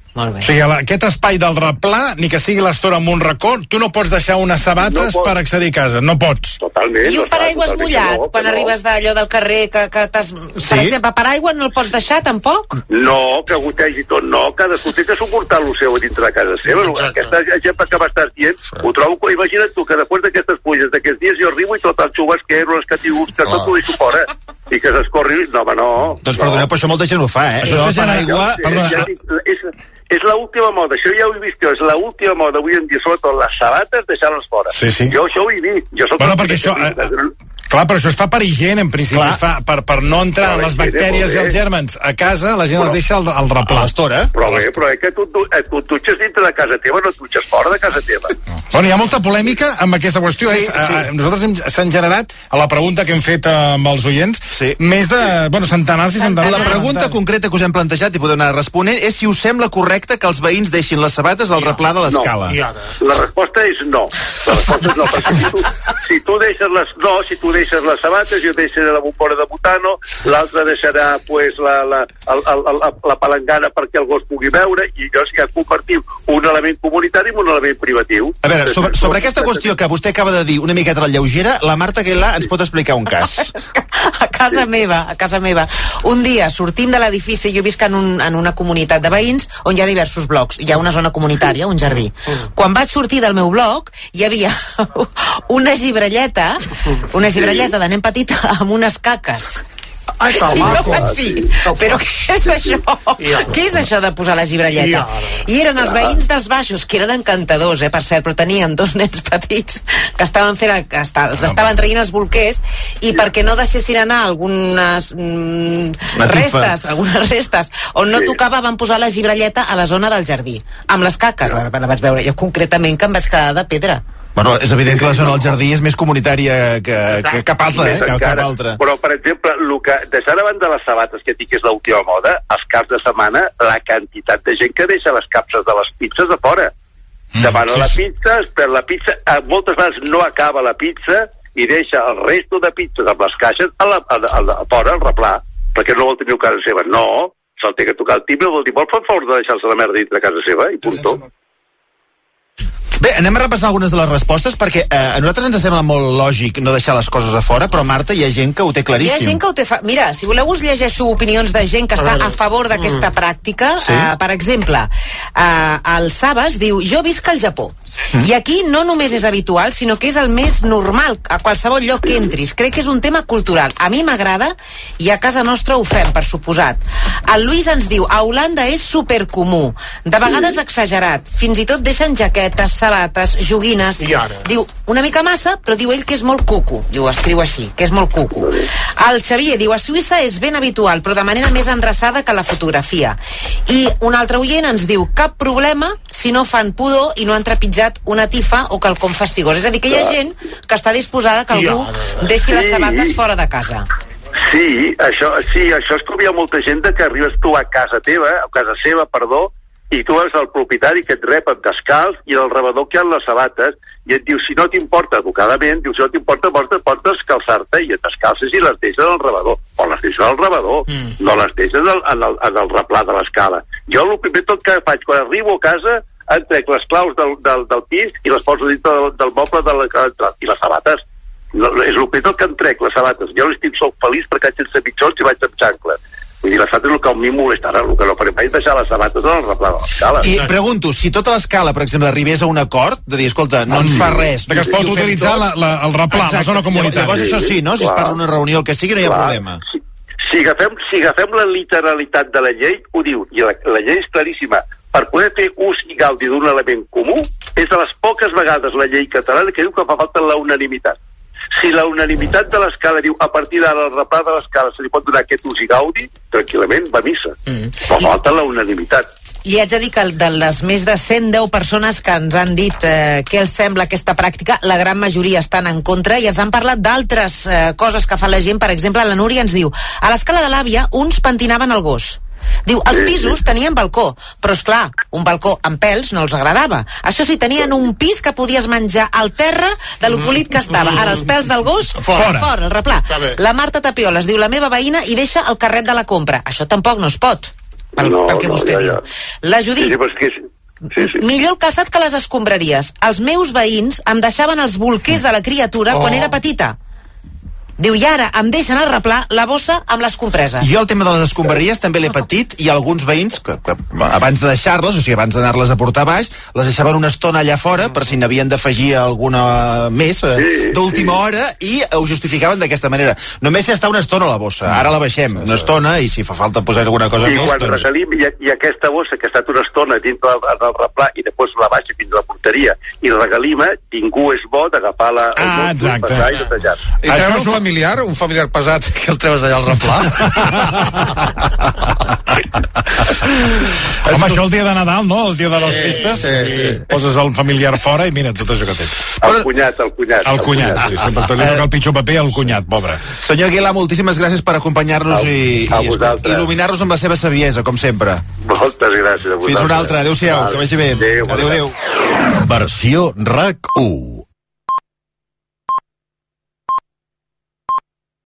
Molt bé. O sigui, aquest espai del replà, ni que sigui l'estora amb un racó, tu no pots deixar unes sabates no per accedir a casa, no pots. Totalment. I un paraigües mullat, no, quan no. arribes d'allò del carrer, que, que t'has... Sí? Per exemple, paraigües no el pots deixar, tampoc? No, que gotegi tot, no. Cadascú té que suportar el seu dintre de casa seva. Exacte. Aquesta exemple que m'estàs dient, sí. Ho trobo, imagina't tu, que després d'aquestes fulles, d'aquests dies, jo arribo i tot el xubasquero, les catius, que oh. tot ho deixo fora. I que s'escorri... No, home, no. Doncs perdoneu, però això molta gent ho fa, eh? Això és paraigua... Ja, ja, és, és l'última moda, això ja ho he vist jo, és l'última moda avui en dia, sobretot les sabates, deixar-les fora. Sí, sí. Jo això ho he dit. Jo soc bueno, perquè això... Eh, clar, però això es fa per higiene, en principi. Es fa per, per no entrar no, les bactèries i els gèrmens a casa, la gent però, els deixa al, al replà. A l'estora. Però bé, però és que tu, tu, tu et dutxes dintre de casa teva, no et dutxes fora de casa teva. No. Bueno, hi ha molta polèmica amb aquesta qüestió. Sí, és, sí. Eh, nosaltres hem, s'han generat, a la pregunta que hem fet amb els oients, sí. més de, bueno, centenars i centenars. La pregunta concreta que us hem plantejat, i podeu anar responent, és si us sembla correcte que els veïns deixin les sabates al replà de l'escala. No, la resposta és no. La resposta és no, perquè si tu, si tu deixes les... No, si tu deixes les sabates, jo deixaré la bombona de butano, l'altre deixarà pues, la, la, la, la, la palangana perquè el gos pugui veure, i llavors ja convertim un element comunitari en un element privatiu. A veure, sobre, sobre aquesta qüestió que vostè acaba de dir una miqueta a la lleugera, la Marta Aguilar ens pot explicar un cas. A casa meva, a casa meva. Un dia sortim de l'edifici, jo visc en, un, en una comunitat de veïns on hi ha diversos blocs, hi ha una zona comunitària, un jardí. Quan vaig sortir del meu bloc, hi havia una gibrelleta, una gibrelleta de nen petit amb unes caques. Ai, que I maco. jo vaig dir, però què és això? Què és això de posar la gibrelleta? I eren els veïns dels baixos, que eren encantadors, eh, per cert, però tenien dos nens petits que estaven fent, que els estaven traient els bolquers, i perquè no deixessin anar algunes mm, restes, algunes restes, on no tocava, van posar la gibrelleta a la zona del jardí, amb les caques, la, la vaig veure jo concretament, que em vaig quedar de pedra. Bueno, és evident que la zona del jardí és més comunitària que, que cap altra, eh? Que cap altra. Però, per exemple, el que, deixant a banda les sabates, que dic que és l'última moda, els caps de setmana, la quantitat de gent que deixa les capses de les pizzas a fora. Mm, Demana sí, la pizza, es perd la pizza, moltes vegades no acaba la pizza i deixa el resto de pizzas amb les caixes a, la, a, a, a fora, al replà, perquè no vol tenir a casa seva. No, se'l té que tocar el timbre, vol dir, vol fer favor de deixar-se la merda dintre de casa seva, i puntó. Bé, anem a repassar algunes de les respostes, perquè eh, a nosaltres ens sembla molt lògic no deixar les coses a fora, però Marta, hi ha gent que ho té claríssim. Hi ha gent que ho té... Fa... Mira, si voleu us llegeixo opinions de gent que està a favor d'aquesta mm. pràctica. Sí? Uh, per exemple, uh, el Sabas diu, jo visc al Japó. Mm. I aquí no només és habitual, sinó que és el més normal a qualsevol lloc que entris. Crec que és un tema cultural. A mi m'agrada i a casa nostra ho fem, per suposat. El Lluís ens diu, a Holanda és supercomú, de vegades exagerat, fins i tot deixen jaquetes, sabates, joguines. Diu, una mica massa, però diu ell que és molt cucu. Diu, escriu així, que és molt cucu. El Xavier diu, a Suïssa és ben habitual, però de manera més endreçada que la fotografia. I un altre oient ens diu, cap problema si no fan pudor i no han trepitjat una tifa o quelcom fastigós. És a dir, que hi ha gent que està disposada que algú deixi les sabates fora de casa. Sí, això, sí, això és com hi ha molta gent que arribes tu a casa teva, a casa seva, perdó, i tu veus el propietari que et rep amb descalç i el rebedor que ha les sabates i et diu, si no t'importa educadament, diu, si no t'importa, pots, pots descalçar-te i et descalces i les deixes al rebedor. O les deixes al rebedor, mm. no les deixes en el, en el, en el replà de l'escala. Jo el primer tot que faig, quan arribo a casa, em trec les claus del, del, del pis i les poso dintre del, del moble de la, i les sabates. No, és el primer tot que em trec, les sabates. Jo l'estic sóc feliç perquè vaig sense mitjons i vaig amb xancles. Vull dir, les sabates és el que a mi molesta, ara, el que no faré mai és deixar les sabates en el replà de l'escala. I pregunto, si tota l'escala, per exemple, arribés a un acord de dir, escolta, no ens fa res... Que es pot utilitzar la, la, el replà, la zona comunitària. Llavors això sí, no? Si es parla d'una reunió, el que sigui, no hi ha problema. Si, si, agafem, si agafem la literalitat de la llei, ho diu, i la, la llei és claríssima, per poder fer ús i gaudi d'un element comú, és de les poques vegades la llei catalana que diu que fa falta la unanimitat. Si la unanimitat de l'escala diu a partir d'ara el replà de l'escala se li pot donar aquest ús i gaudi, tranquil·lament va a missa. Mm. Però falta la unanimitat. I haig de dir que de les més de cent deu persones que ens han dit eh, què els sembla aquesta pràctica, la gran majoria estan en contra i ens han parlat d'altres eh, coses que fa la gent. Per exemple, la Núria ens diu, a l'escala de l'àvia uns pentinaven el gos. Diu, els pisos tenien balcó, però és clar, un balcó amb pèls no els agradava. Això sí, tenien un pis que podies menjar al terra de lo polit que estava. Ara, els pèls del gos, fora, fora el replà. La Marta Tapioles diu, la meva veïna hi deixa el carret de la compra. Això tampoc no es pot. pel, No, pel que no, vostè ja, diu. ja. La Judit, Sí, sí, però és que... Sí, sí. millor el calçat que les escombraries. Els meus veïns em deixaven els bolquers de la criatura Oh. quan era petita. Diu, i ara em deixen al replà la bossa amb les compreses. Jo el tema de les escombraries també l'he patit, i alguns veïns, que, que abans de deixar-les, o sigui, abans d'anar-les a portar baix, les deixaven una estona allà fora per si n'havien d'afegir alguna més eh, Sí, d'última sí. hora, i ho justificaven d'aquesta manera. Només si està una estona a la bossa, ara la baixem una estona, i si fa falta posar alguna cosa I més, quan doncs... regalim, i, i aquesta bossa que ha estat una estona dins del, del replà i després la baixa fins a la porteria i regalima, ningú és bo d'agafar la, el Ah, monjo, exacte. passar i netejar. I treure un familiar, un familiar pesat, que el treus allà al replà. Home, això el dia de Nadal, no? El dia de les Sí, festes. sí, sí. I poses el familiar fora i mira tot això que té. El cunyat, el cunyat. El cunyat, sí, sempre tot li toca el pitjor paper al cunyat, pobre. Senyor Aguilar, moltíssimes gràcies per acompanyar-nos A- i, a i vosaltres. il·luminar-nos amb la seva saviesa, com sempre. Moltes gràcies a vosaltres. Fins una altra, adéu-siau, Vale. que vagi bé. Adéu, Adéu, adéu. Versió RAC u.